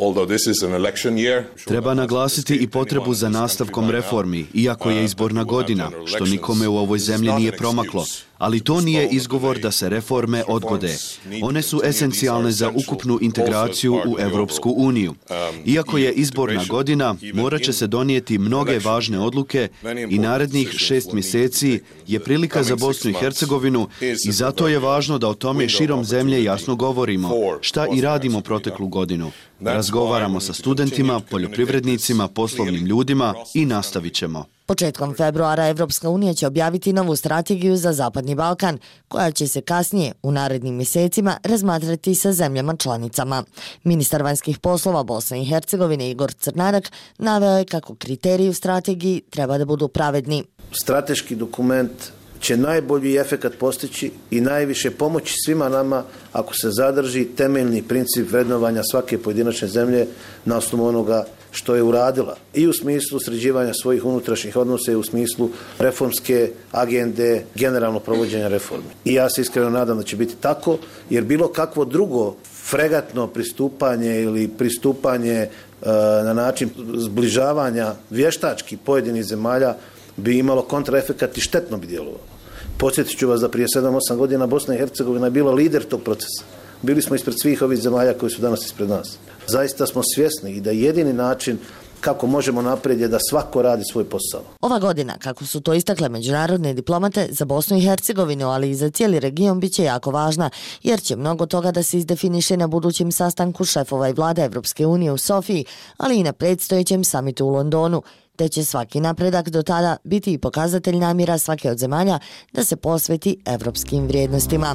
Speaker 6: Treba naglasiti i potrebu za nastavkom reformi, iako je izborna godina, što nikome u ovoj zemlji nije promaklo. Ali to nije izgovor da se reforme odgode. One su esencijalne za ukupnu integraciju u Evropsku uniju. Iako je izborna godina, morat će se donijeti mnoge važne odluke i narednih 6 mjeseci je prilika za Bosnu i Hercegovinu i zato je važno da o tome širom zemlje jasno govorimo, šta i radimo proteklu godinu. Razgovaramo sa studentima, poljoprivrednicima, poslovnim ljudima i nastavit ćemo.
Speaker 2: Početkom februara Evropska unija će objaviti novu strategiju za Zapadni Balkan, koja će se kasnije u narednim mjesecima razmatrati sa zemljama članicama. Ministar vanjskih poslova Bosne i Hercegovine Igor Crnarak naveo je kako kriteriji u strategiji treba da budu pravedni.
Speaker 15: Strateški dokument će najbolji efekat postići i najviše pomoći svima nama ako se zadrži temeljni princip vrednovanja svake pojedinačne zemlje na osnovu onoga što je uradila i u smislu sređivanja svojih unutrašnjih odnosa i u smislu reformske agende, generalno provođenja reformi. I ja se iskreno nadam da će biti tako, jer bilo kakvo drugo fregatno pristupanje ili pristupanje na način zbližavanja vještački pojedinih zemalja bi imalo kontraefekat i štetno bi djelovalo. Podsjetit ću vas da prije 7-8 godina Bosna i Hercegovina je bila lider tog procesa. Bili smo ispred svih ovih zemalja koji su danas ispred nas. Zaista smo svjesni i da jedini način kako možemo naprijed je da svako radi svoj posao.
Speaker 2: Ova godina, kako su to istakle međunarodne diplomate, za Bosnu i Hercegovinu, ali i za cijeli region biće jako važna, jer će mnogo toga da se izdefiniše na budućem sastanku šefova i vlada Evropske unije u Sofiji, ali i na predstojećem samitu u Londonu, te će svaki napredak do tada biti i pokazatelj namjera svake od zemalja da se posveti evropskim vrijednostima.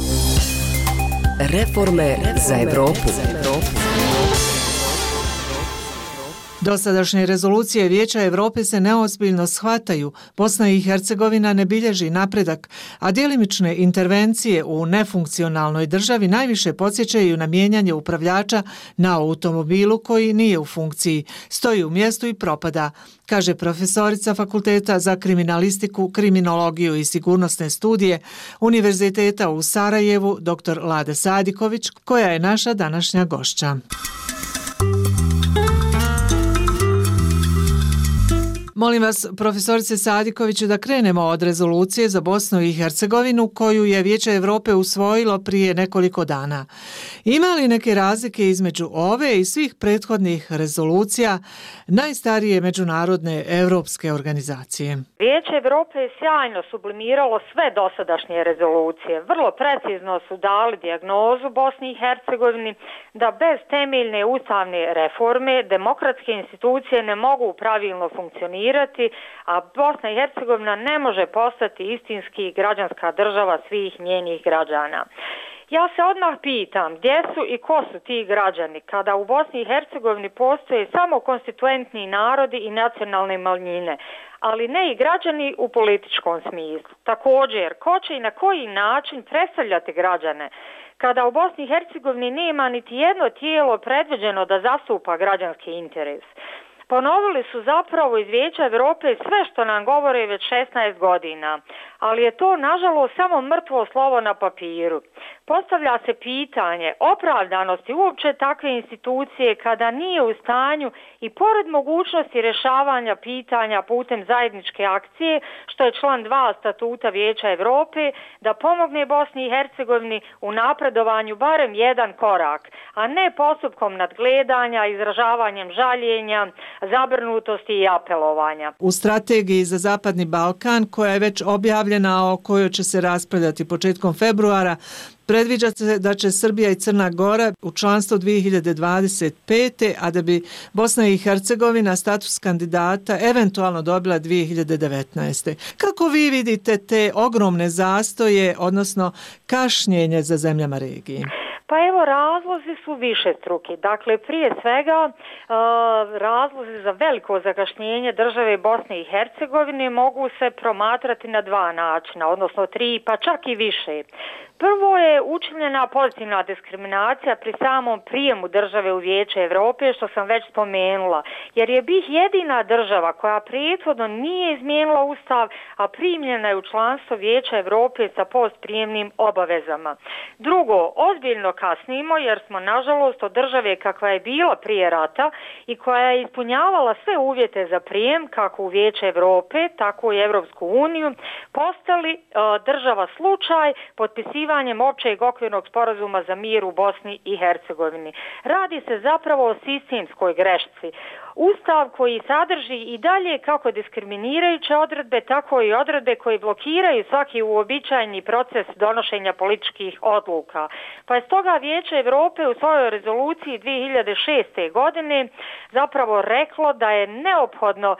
Speaker 16: Reforme za Evropu.
Speaker 25: Dosadašnje rezolucije Vijeća Evrope se neozbiljno shvataju. Bosna i Hercegovina ne bilježi napredak, a djelimične intervencije u nefunkcionalnoj državi najviše podsjećaju na mijenjanje upravljača na automobilu koji nije u funkciji, stoji u mjestu i propada, kaže profesorica Fakulteta za kriminalistiku, kriminologiju i sigurnosne studije Univerziteta u Sarajevu, dr. Lada Sadiković, koja je naša današnja gošća. Molim vas, profesorice Sadikoviću, da krenemo od rezolucije za Bosnu i Hercegovinu koju je Vijeće Evrope usvojilo prije nekoliko dana. Ima li neke razlike između ove i svih prethodnih rezolucija najstarije međunarodne evropske organizacije?
Speaker 3: Vijeće Evrope je sjajno sublimiralo sve dosadašnje rezolucije. Vrlo precizno su dali dijagnozu Bosni i Hercegovini da bez temeljne ustavne reforme demokratske institucije ne mogu pravilno funkcionirati, a Bosna i Hercegovina ne može postati istinski građanska država svih njenih građana. Ja se odmah pitam gdje su i ko su ti građani kada u Bosni i Hercegovini postoje samo konstituentni narodi i nacionalne manjine, ali ne i građani u političkom smislu. Također, ko će i na koji način predstavljati građane kada u Bosni i Hercegovini nema niti jedno tijelo predviđeno da zastupa građanski interes? Ponovili su zapravo iz Vijeća Evrope sve što nam govore već 16 godina, ali je to nažalost samo mrtvo slovo na papiru. Postavlja se pitanje opravdanosti uopće takve institucije kada nije u stanju i pored mogućnosti rješavanja pitanja putem zajedničke akcije, što je član 2 Statuta Vijeća Europe, da pomogne Bosni i Hercegovini u napredovanju barem jedan korak, a ne postupkom nadgledanja, izražavanjem žaljenja, zabrinutosti i apelovanja.
Speaker 25: U strategiji za Zapadni Balkan, koja je već objavljena, o kojoj će se raspravljati početkom februara, predviđa se da će Srbija i Crna Gora u članstvo 2025. a da bi Bosna i Hercegovina status kandidata eventualno dobila 2019. Kako vi vidite te ogromne zastoje, odnosno kašnjenje za zemljama regije?
Speaker 3: Pa evo, razlozi su višestruki. Dakle, prije svega razlozi za veliko zakašnjenje države Bosne i Hercegovine mogu se promatrati na dva načina, odnosno tri, pa čak i više. Prvo je učinjena pozitivna diskriminacija pri samom prijemu države u Vijeće Europe, što sam već spomenula, jer je BiH jedina država koja prethodno nije izmijenila ustav, a primljena je u članstvo Vijeća Europe sa postprijemnim obavezama. Drugo, ozbiljno kasnimo jer smo nažalost od države kakva je bila prije rata i koja je ispunjavala sve uvjete za prijem, kako u Vijeće Europe, tako i Europsku uniju, postali država slučaj potpisivanjem općeg okvirnog sporazuma za mir u Bosni i Hercegovini. Radi se zapravo o sistemskoj grešci. Ustav koji sadrži i dalje kako diskriminirajuće odredbe, tako i odredbe koje blokiraju svaki uobičajeni proces donošenja političkih odluka. Pa je stoga Vijeće Europe u svojoj rezoluciji 2006. godine zapravo reklo da je neophodno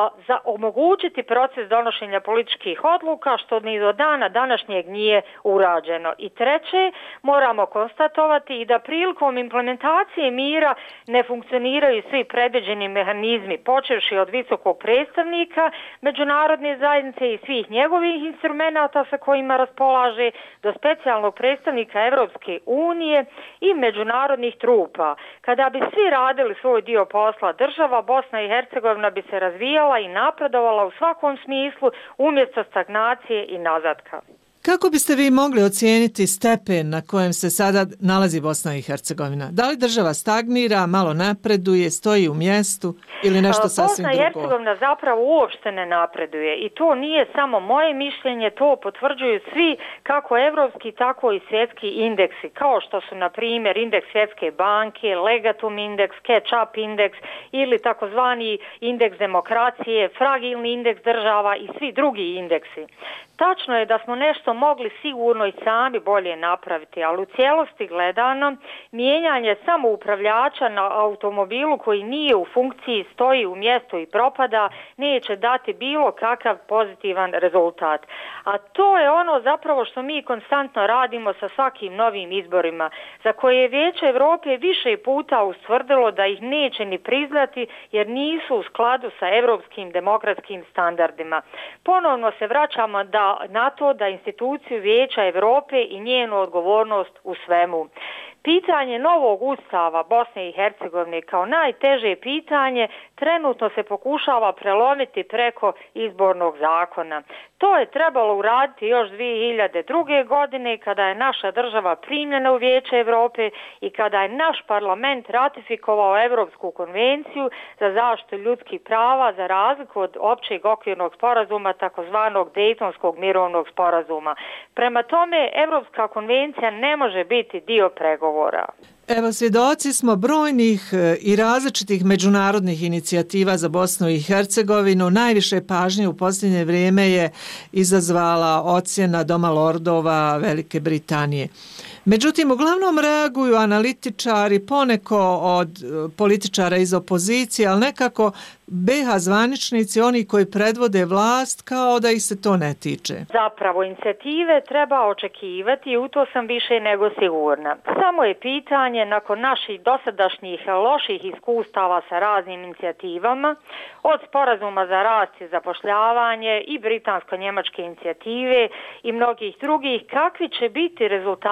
Speaker 3: omogućiti proces donošenja političkih odluka, što ni do dana današnjeg nije urađeno. I treće, moramo konstatovati i da prilikom implementacije mira ne funkcioniraju svi predviđeni mehanizmi, počevši od visokog predstavnika međunarodne zajednice i svih njegovih instrumenata sa kojima raspolaže, do specijalnog predstavnika Europske unije i međunarodnih trupa. Kada bi svi radili svoj dio posla, država Bosna i Hercegovina bi se razvijala i napredovala u svakom smislu umjesto stagnacije i nazadka.
Speaker 25: Kako biste vi mogli ocijeniti stepen na kojem se sada nalazi Bosna i Hercegovina? Da li država stagnira, malo napreduje, stoji u mjestu ili nešto sasvim drugo?
Speaker 3: Bosna i Hercegovina zapravo uopšte ne napreduje i to nije samo moje mišljenje, to potvrđuju svi kako evropski, tako i svjetski indeksi, kao što su na primjer indeks Svjetske banke, Legatum indeks, Catch-up indeks ili takozvani indeks demokracije, fragilni indeks država i svi drugi indeksi. Tačno je da smo nešto mogli sigurno i sami bolje napraviti, ali u cijelosti gledano mijenjanje samoupravljača na automobilu koji nije u funkciji, stoji u mjestu i propada, neće dati bilo kakav pozitivan rezultat. A to je ono zapravo što mi konstantno radimo sa svakim novim izborima, za koje je Vijeće Europe više puta ustvrdilo da ih neće ni priznati jer nisu u skladu sa europskim demokratskim standardima. Ponovno se vraćamo na to da instituciju Vijeća Europe i njenu odgovornost u svemu. Pitanje novog ustava Bosne i Hercegovine kao najteže pitanje trenutno se pokušava prelomiti preko izbornog zakona. To je trebalo uraditi još 2002. godine kada je naša država primljena u Vijeće Europe i kada je naš parlament ratifikovao Europsku konvenciju za zaštitu ljudskih prava za razliku od općeg okvirnog sporazuma, takozvanog Dejtonskog mirovnog sporazuma. Prema tome, Europska konvencija ne može biti dio pregovora.
Speaker 25: Evo, svjedoci smo brojnih i različitih međunarodnih inicijativa za Bosnu i Hercegovinu. Najviše pažnje u posljednje vrijeme je izazvala ocjena Doma lordova Velike Britanije. Međutim, uglavnom reaguju analitičari, poneko od političara iz opozicije, ali nekako BiH zvaničnici, oni koji predvode vlast, kao da ih se to ne tiče.
Speaker 3: Zapravo, inicijative treba očekivati i u to sam više nego sigurna. Samo je pitanje, nakon naših dosadašnjih loših iskustava sa raznim inicijativama, od sporazuma za rast i zapošljavanje i britansko-njemačke inicijative i mnogih drugih, kakvi će biti rezultati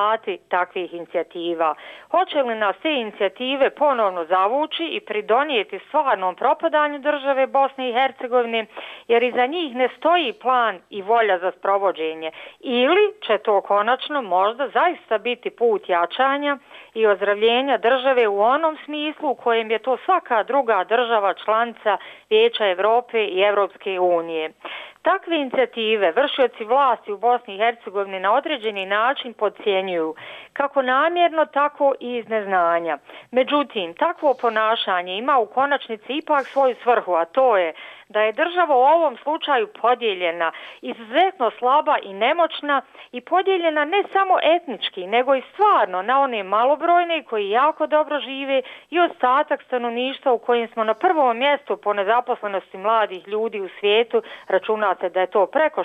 Speaker 3: takvih inicijativa? Hoće li nas te inicijative ponovno zavući i pridonijeti stvarnom propadanju države Bosne i Hercegovine, jer iza njih ne stoji plan i volja za sprovođenje, ili će to konačno možda zaista biti put jačanja i ozdravljenja države u onom smislu u kojem je to svaka druga država članica Vijeća Europe i Europske unije. Takve inicijative vršioci vlasti u Bosni i Hercegovini na određeni način podcjenjuju, kako namjerno, tako i iz neznanja. Međutim, takvo ponašanje ima u konačnici ipak svoju svrhu, a to je da je država u ovom slučaju podijeljena, izuzetno slaba i nemoćna i podijeljena ne samo etnički, nego i stvarno na one malobrojne koji jako dobro žive i ostatak stanovništva u kojem smo na prvom mjestu po nezaposlenosti mladih ljudi u svijetu, računate da je to preko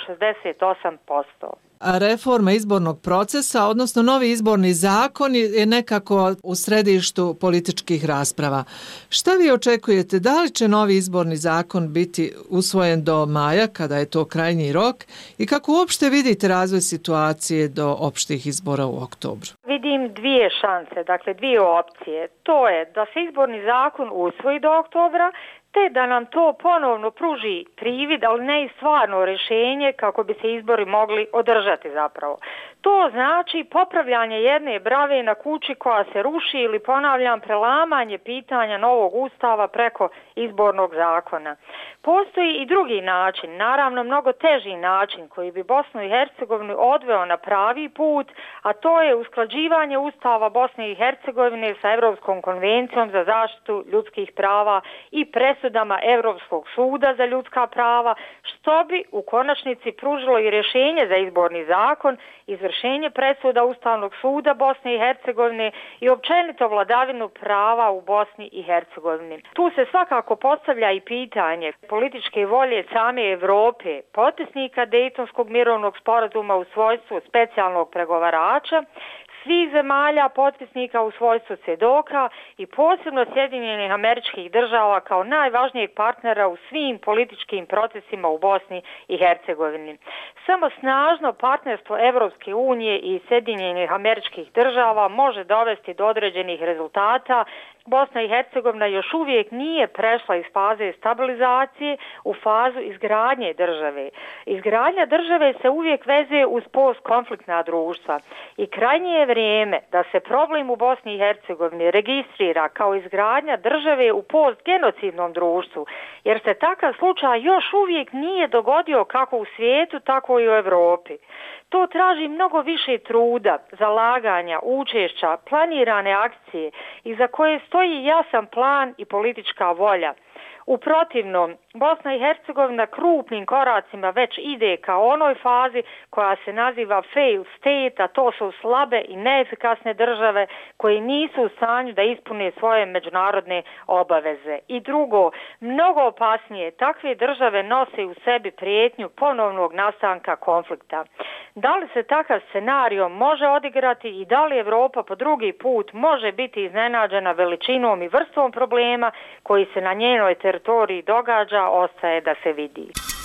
Speaker 3: 68%.
Speaker 25: A reforma izbornog procesa, odnosno novi izborni zakon je nekako u središtu političkih rasprava. Šta vi očekujete? Da li će novi izborni zakon biti usvojen do maja, kada je to krajnji rok? I kako uopšte vidite razvoj situacije do opštih izbora u oktobru?
Speaker 3: Vidim dvije šanse, dakle dvije opcije. To je da se izborni zakon usvoji do oktobra, te da nam to ponovno pruži privid, ali ne i stvarno rješenje kako bi se izbori mogli održati zapravo. To znači popravljanje jedne brave na kući koja se ruši ili, ponavljam, prelamanje pitanja novog ustava preko izbornog zakona. Postoji i drugi način, naravno mnogo teži način koji bi Bosnu i Hercegovinu odveo na pravi put, a to je usklađivanje ustava Bosne i Hercegovine sa Europskom konvencijom za zaštitu ljudskih prava i presudama Europskog suda za ljudska prava, što bi u konačnici pružilo i rješenje za izborni zakon, izvršenje presuda Ustavnog suda Bosne i Hercegovine i općenito vladavinu prava u Bosni i Hercegovini. Tu se svakako postavlja i pitanje političke volje same Europe, potpisnika Dejtonskog mirovnog sporazuma u svojstvu specijalnog pregovarača, svih zemalja potpisnika u svojstvu svjedoka i posebno Sjedinjenih Američkih Država kao najvažnijeg partnera u svim političkim procesima u Bosni i Hercegovini. Samo snažno partnerstvo Evropske unije i Sjedinjenih Američkih Država može dovesti do određenih rezultata. Bosna i Hercegovina još uvijek nije prešla iz faze stabilizacije u fazu izgradnje države. Izgradnja države se uvijek vezuje uz postkonfliktna društva i krajnje je vrijeme da se problem u Bosni i Hercegovini registrira kao izgradnja države u postgenocidnom društvu, jer se takav slučaj još uvijek nije dogodio kako u svijetu, tako i u Europi. To traži mnogo više truda, zalaganja, učešća, planirane akcije i za koje stoji jasan plan i politička volja. U protivnom, Bosna i Hercegovina krupnim koracima već ide ka onoj fazi koja se naziva failed state, a to su slabe i neefikasne države koje nisu u stanju da ispune svoje međunarodne obaveze. I drugo, mnogo opasnije, takve države nose u sebi prijetnju ponovnog nastanka konflikta. Da li se takav scenario može odigrati i da li Europa po drugi put može biti iznenađena veličinom i vrstom problema koji se na njenoj teritoriji događa, ostaje da se vidi.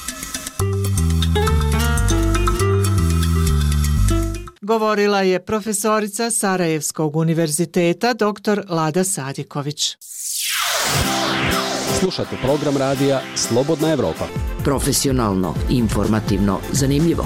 Speaker 25: Govorila je profesorica Sarajevskog univerziteta dr. Lada Sadiković.
Speaker 5: Slušate program radija Slobodna Evropa.
Speaker 16: Profesionalno, informativno, zanimljivo.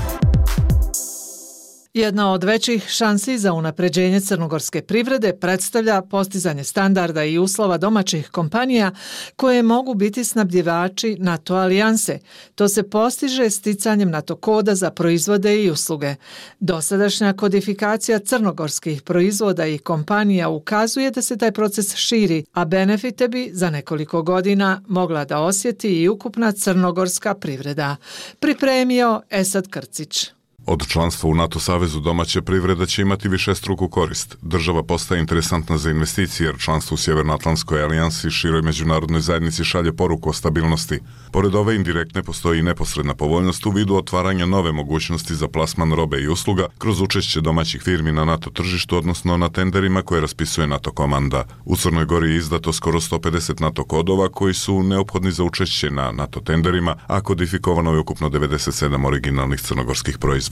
Speaker 25: Jedna od većih šansi za unapređenje crnogorske privrede predstavlja postizanje standarda i uslova domaćih kompanija koje mogu biti snabdjevači NATO alijanse. To se postiže sticanjem NATO koda za proizvode i usluge. Dosadašnja kodifikacija crnogorskih proizvoda i kompanija ukazuje da se taj proces širi, a benefite bi za nekoliko godina mogla da osjeti i ukupna crnogorska privreda. Pripremio Esad Krcić.
Speaker 11: Od članstva u NATO savezu domaća privreda će imati višestruku korist. Država postaje interesantna za investicije jer članstvo u Sjevernoatlantskoj alijansi široj međunarodnoj zajednici šalje poruku o stabilnosti. Pored ove indirektne postoji i neposredna povoljnost u vidu otvaranja nove mogućnosti za plasman robe i usluga kroz učešće domaćih firmi na NATO tržištu, odnosno na tenderima koje raspisuje NATO komanda. U Crnoj Gori je izdato skoro 150 NATO kodova koji su neophodni za učešće na NATO tenderima, a kodifikovano je ukupno 97 originalnih crnogorskih proizvoda.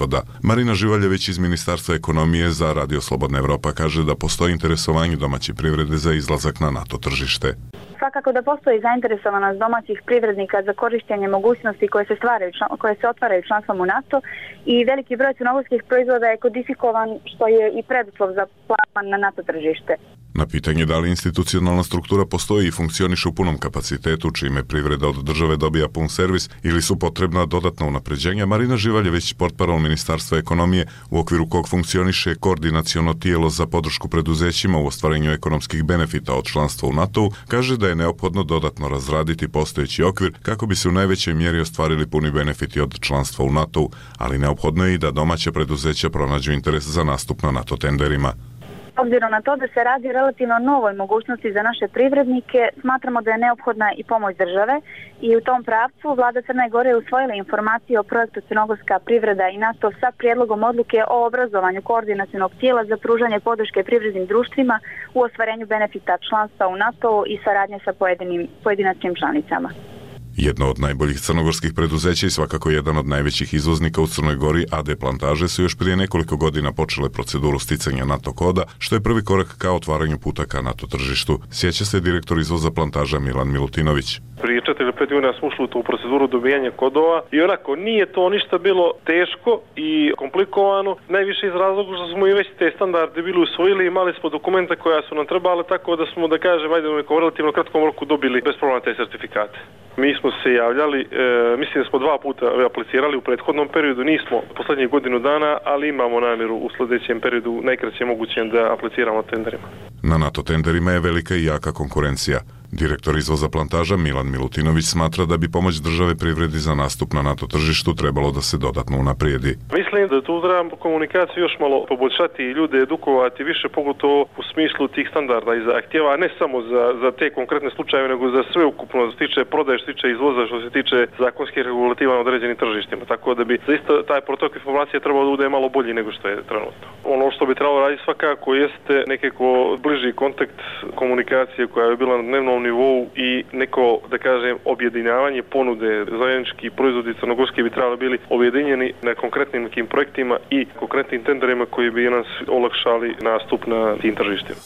Speaker 11: proizvoda. Marina Živaljević iz Ministarstva ekonomije za Radio Slobodna Evropa kaže da postoji interesovanje domaće privrede za izlazak na NATO tržište.
Speaker 8: Svakako da postoji zainteresovanost domaćih privrednika za korištenje mogućnosti koje se otvaraju članstvom u NATO i veliki broj crnogorskih proizvoda je kodifikovan, što je i preduslov za plasman na NATO tržište.
Speaker 11: Na pitanje da li institucionalna struktura postoji i funkcioniše u punom kapacitetu, čime privreda od države dobija pun servis ili su potrebna dodatna unapređenja, Marina Živaljević, portparol Ministarstva ekonomije, u okviru kog funkcioniše koordinaciono tijelo za podršku preduzećima u ostvarenju ekonomskih benefita od članstva u NATO-u, kaže da je neophodno dodatno razraditi postojeći okvir kako bi se u najvećoj mjeri ostvarili puni benefiti od članstva u NATO-u, ali neophodno je i da domaća preduzeća pronađu interes za nastup na NATO tenderima.
Speaker 8: Obzirom na to da se radi o relativno novoj mogućnosti za naše privrednike, smatramo da je neophodna i pomoć države i u tom pravcu vlada Crne Gore je usvojila informacije o projektu Crnogorska privreda i NATO sa prijedlogom odluke o obrazovanju koordinacionog tijela za pružanje podrške privrednim društvima u ostvarenju benefita članstva u NATO i saradnje sa pojedinačnim članicama.
Speaker 11: Jedno od najboljih crnogorskih preduzeća i svakako jedan od najvećih izvoznika u Crnoj Gori, AD Plantaže, su još prije nekoliko godina počele proceduru sticanja NATO koda, što je prvi korak ka otvaranju puta ka NATO tržištu. Sjeća se direktor izvoza Plantaža Milan Milutinović.
Speaker 17: Prije 4 ili 5 godina smo ušli u tu proceduru dobijanja kodova i onako nije to ništa bilo teško i komplikovano, najviše iz razloga što smo i već te standarde bili usvojili i imali smo dokumenta koja su nam trebale, tako da smo, da kažem, u nekom relativno kratkom roku dobili bez problema te sertifikate. Mi smo se javljali, mislim da smo 2 puta aplicirali u prethodnom periodu, nismo poslednjih godinu dana, ali imamo namjeru u sljedećem periodu najkraće mogućem da apliciramo tenderima.
Speaker 11: Na NATO tenderima je velika i jaka konkurencija. Direktor izvoza Plantaža Milan Milutinović smatra da bi pomoć države privredi za nastup na NATO tržištu trebalo da se dodatno unaprijedi.
Speaker 17: Mislim da tu treba komunikaciju još malo poboljšati i ljude edukovati više, pogotovo u smislu tih standarda i zahtjeva, ne samo za te konkretne slučajeve, nego za sve ukupno, što se tiče prodaje, što se tiče izvoza, što se tiče zakonskih regulativa na određenim tržištima. Tako da bi zaista taj protok informacije trebao da bude malo bolji nego što je trenutno. Ono što bi trebalo raditi svakako jeste nekako bliži kontakt komunikacije koja je bila na dnevnom nivou i neko, da kažem, objedinjavanje ponude. Zajednički proizvodi crnogorski bi trebali bili objedinjeni na konkretnim nekim projektima i konkretnim tenderima koji bi nas olakšali nastup na tim tržištima.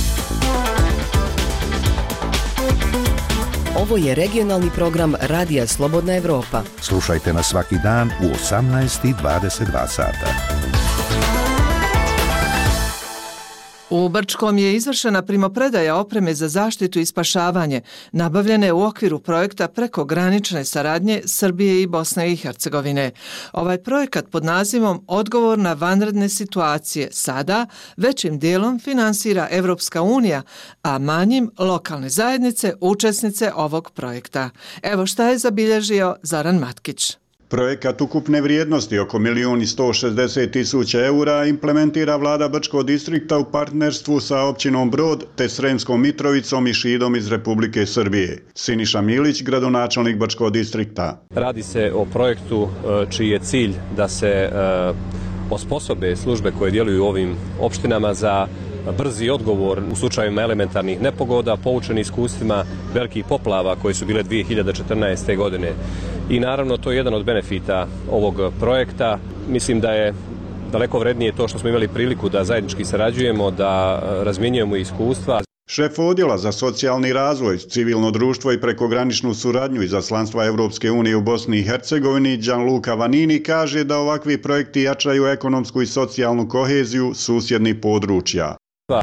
Speaker 18: Ovo je regionalni program Radija Slobodna Evropa.
Speaker 13: Slušajte nas svaki dan u 18:22 sata.
Speaker 25: U Brčkom je izvršena primopredaja opreme za zaštitu i spašavanje, nabavljene u okviru projekta prekogranične saradnje Srbije i Bosne i Hercegovine. Ovaj projekat pod nazivom Odgovor na vanredne situacije sada većim dijelom finansira Evropska unija, a manjim lokalne zajednice, učesnice ovog projekta. Evo šta je zabilježio Zoran Matkić.
Speaker 14: Projekat ukupne vrijednosti oko 1.160.000 eura implementira vlada Brčkog distrikta u partnerstvu sa općinom Brod te Sremskom Mitrovicom i Šidom iz Republike Srbije. Siniša Milić, gradonačelnik Brčkog distrikta.
Speaker 19: Radi se o projektu čiji je cilj da se osposobe službe koje djeluju u ovim opštinama za brzi odgovor u slučajevima elementarnih nepogoda, poučeni iskustvima velikih poplava koje su bile 2014. godine. I naravno to je jedan od benefita ovog projekta. Mislim da je daleko vrednije to što smo imali priliku da zajednički sarađujemo, da razmjenjujemo iskustva.
Speaker 14: Šef odjela za socijalni razvoj, civilno društvo i prekograničnu suradnju izaslanstva Evropske unije u Bosni i Hercegovini, Gianluca Vanini, kaže da ovakvi projekti jačaju ekonomsku i socijalnu koheziju susjednih područja.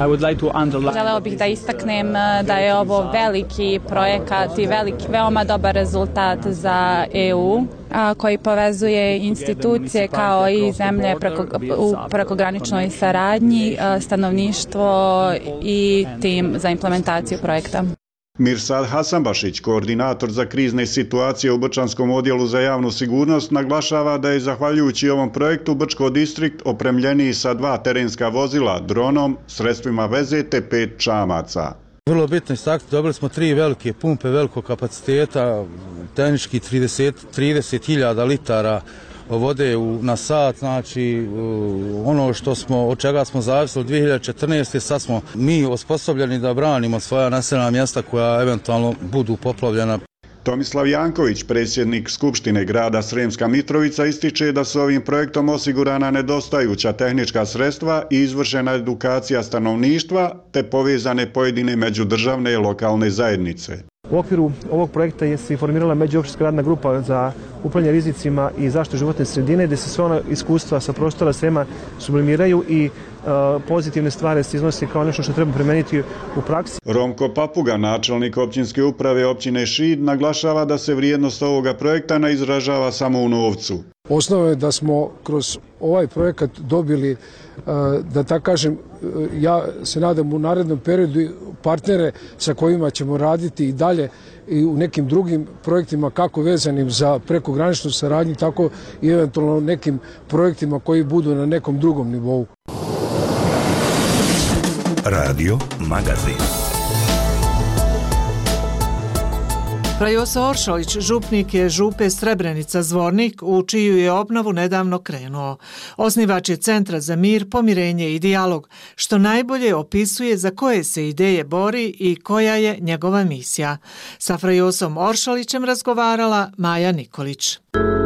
Speaker 20: Želeo bih da istaknem da je ovo veliki projekat i veoma dobar rezultat za EU koji povezuje institucije kao i zemlje u prekograničnoj saradnji, stanovništvo i tim za implementaciju projekta.
Speaker 14: Mirsad Hasanbašić, koordinator za krizne situacije u Brčanskom odjelu za javnu sigurnost, naglašava da je zahvaljujući ovom projektu Brčko distrikt opremljeniji sa 2 terenska vozila, dronom, sredstvima veze te 5 čamaca.
Speaker 21: Vrlo bitno istaknuti, dobili smo 3 velike pumpe velikog kapaciteta, tehnički 30.000 litara vode na sat, znači ono od čega smo zavisili 2014. sad smo mi osposobljeni da branimo svoja naseljena mjesta koja eventualno budu poplavljena.
Speaker 14: Tomislav Janković, predsjednik Skupštine grada Sremska Mitrovica, ističe da su ovim projektom osigurana nedostajuća tehnička sredstva i izvršena edukacija stanovništva te povezane pojedine međudržavne i lokalne zajednice.
Speaker 7: U okviru ovog projekta se formirala međuopštinska radna grupa za upravljanje rizicima i zaštitu životne sredine, gdje se sve ona iskustva sa prostora Srema sublimiraju i pozitivne stvari se iznose kao nešto što treba primeniti u praksi.
Speaker 14: Romko Papuga, načelnik općinske uprave općine Šid, naglašava da se vrijednost ovoga projekta ne izražava samo u novcu.
Speaker 9: Osnova je da smo kroz ovaj projekat dobili, da tako kažem, ja se nadam u narednom periodu partnere sa kojima ćemo raditi i dalje i u nekim drugim projektima kako vezanim za prekograničnu saradnju, tako i eventualno nekim projektima koji budu na nekom drugom nivou.
Speaker 13: Radio Magazin.
Speaker 25: Frajoso Oršalić, župnik je župe Srebrenica Zvornik, u čiju je obnovu nedavno krenuo. Osnivač je Centra za mir, pomirenje i dijalog, što najbolje opisuje za koje se ideje bori i koja je njegova misija. Sa Frajosom Oršalićem razgovarala Maja Nikolić.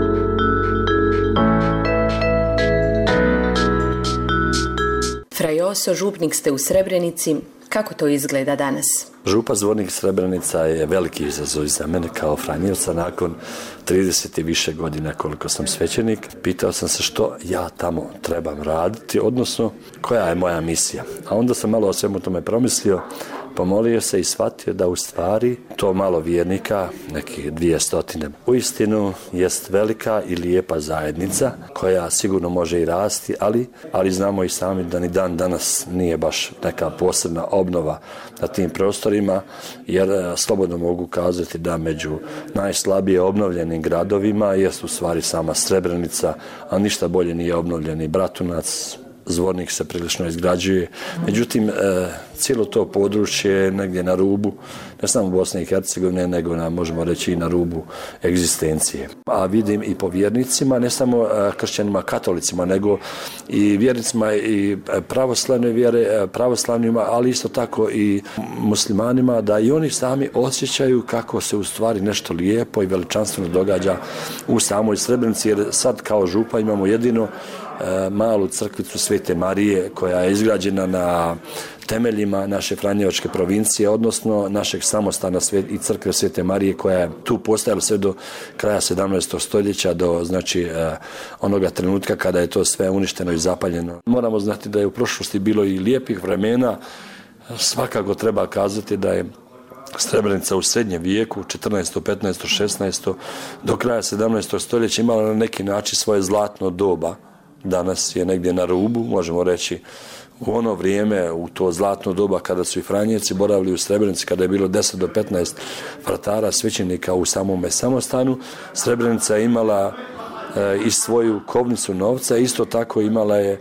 Speaker 10: Frajoso, župnik ste u Srebrenici. Kako to izgleda danas?
Speaker 24: Župa Zvornik Srebrenica je veliki izazov za mene kao Franjevca. Nakon 30 i više godina koliko sam svećenik, pitao sam se što ja tamo trebam raditi, odnosno koja je moja misija. A onda sam malo o svemu tome promislio, pomolio se i shvatio da u stvari to malo vjernika, nekih 200, uistinu jest velika i lijepa zajednica koja sigurno može i rasti, ali znamo i sami da ni dan danas nije baš neka posebna obnova na tim prostorima, jer slobodno mogu kazati da među najslabije obnovljenim gradovima jest u stvari sama Srebrenica, a ništa bolje nije obnovljeni Bratunac. Zvornik se prilično izgrađuje. Međutim, cijelo to područje je negdje na rubu, ne samo Bosne i Hercegovine, nego možemo reći i na rubu egzistencije. A vidim i po vjernicima, ne samo kršćanima, katolicima, nego i vjernicima i pravoslavne vjere, pravoslavnima, ali isto tako i muslimanima, da i oni sami osjećaju kako se u stvari nešto lijepo i veličanstveno događa u samoj Srebrenici, jer sad kao župa imamo jedino malu crkvicu Svete Marije koja je izgrađena na temeljima naše Franjevačke provincije, odnosno našeg samostana i crkve Svete Marije koja je tu postojala sve do kraja 17. stoljeća, do onoga trenutka kada je to sve uništeno i zapaljeno. Moramo znati da je u prošlosti bilo i lijepih vremena, svakako treba kazati da je Srebrenica u srednjem vijeku, 14., 15., 16. do kraja 17. stoljeća imala na neki način svoje zlatno doba. Danas je negdje na rubu, možemo reći, u ono vrijeme, u to zlatno doba kada su i Franjevci boravili u Srebrenici, kada je bilo 10 do 15 fratara svećenika u samome samostanu, Srebrenica je imala i svoju kovnicu novca, isto tako imala je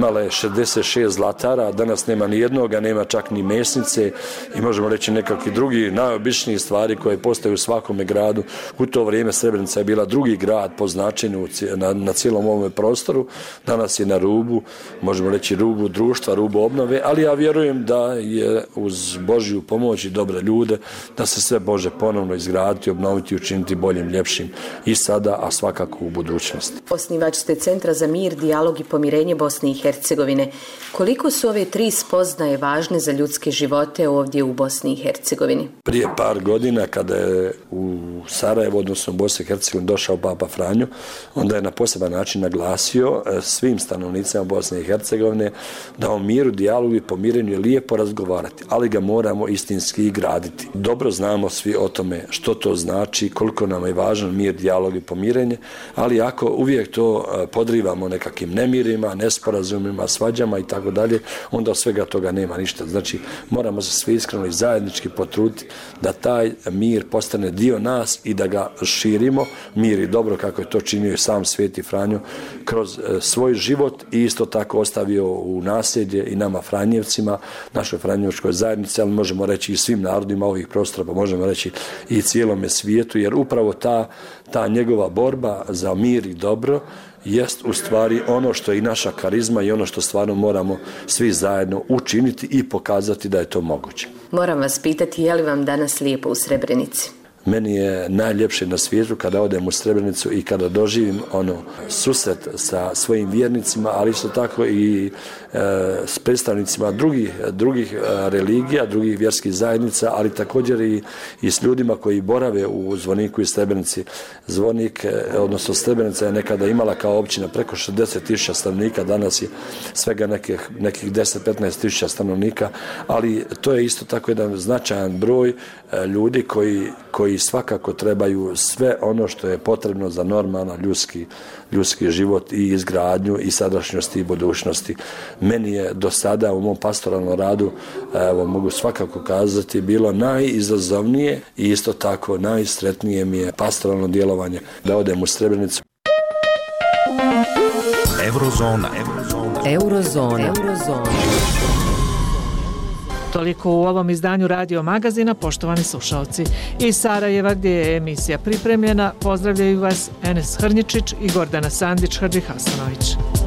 Speaker 24: 66 zlatara, danas nema ni jednoga, nema čak ni mesnice i možemo reći nekakvi drugi najobičniji stvari koje postoje u svakome gradu. U to vrijeme Srebrenica je bila drugi grad po značenju na cijelom ovom prostoru, danas je na rubu, možemo reći rubu društva, rubu obnove, ali ja vjerujem da je uz Božju pomoć i dobre ljude da se sve može ponovno izgraditi, obnoviti i učiniti boljim, ljepšim i sada, a svakako u budućnosti.
Speaker 10: Osnivač ste Centra za mir, dijalog i pomirenje Bosne i Hercegovine. Koliko su ove 3 spoznaje važne za ljudske živote ovdje u Bosni i Hercegovini?
Speaker 24: Prije par godina kada je u Sarajevo, odnosno u Bosni i Hercegovini, došao Papa Franjo, onda je na poseban način naglasio svim stanovnicima Bosne i Hercegovine da o miru, dijalogu i pomirenju je lijepo razgovarati, ali ga moramo istinski i graditi. Dobro znamo svi o tome što to znači, koliko nam je važan mir, dijalog i pomirenje, ali ako uvijek to podrivamo nekakvim nemirima, nesporazumima, svađama i tako dalje, onda od svega toga nema ništa. Znači, moramo se svi iskreno i zajednički potruditi da taj mir postane dio nas i da ga širimo, mir i dobro, kako je to činio i sam Sveti Franjo kroz svoj život i isto tako ostavio u nasljeđe i nama Franjevcima, našoj Franjevačkoj zajednici, ali možemo reći i svim narodima ovih prostora, pa možemo reći i cijelome svijetu, jer upravo ta njegova borba za mir i dobro jest u stvari ono što je i naša karizma i ono što stvarno moramo svi zajedno učiniti i pokazati da je to moguće.
Speaker 10: Moram vas pitati, je li vam danas lijepo u Srebrenici?
Speaker 24: Meni je najljepše na svijetu kada odem u Srebrenicu i kada doživim susret sa svojim vjernicima, ali isto tako i s predstavnicima drugih religija, drugih vjerskih zajednica, ali također i s ljudima koji borave u Zvoniku i Srebrenici. Zvonik, odnosno Srebrenica je nekada imala kao općina preko 60.000 stanovnika, danas je svega nekih 10-15.000 stanovnika, ali to je isto tako jedan značajan broj ljudi koji svakako trebaju sve ono što je potrebno za normalan ljudski život i izgradnju i sadašnjosti i budućnosti. Meni je do sada u mom pastoralnom radu, mogu svakako kazati, bilo najizazovnije i isto tako najsretnije mi je pastoralno djelovanje da odem u Srebrenicu.
Speaker 18: Eurozona.
Speaker 25: Toliko u ovom izdanju Radio Magazina, poštovani slušalci. Iz Sarajeva, gdje je emisija pripremljena, pozdravljaju vas Enes Hrnjičić i Gordana Sandić-Hrđihasanović.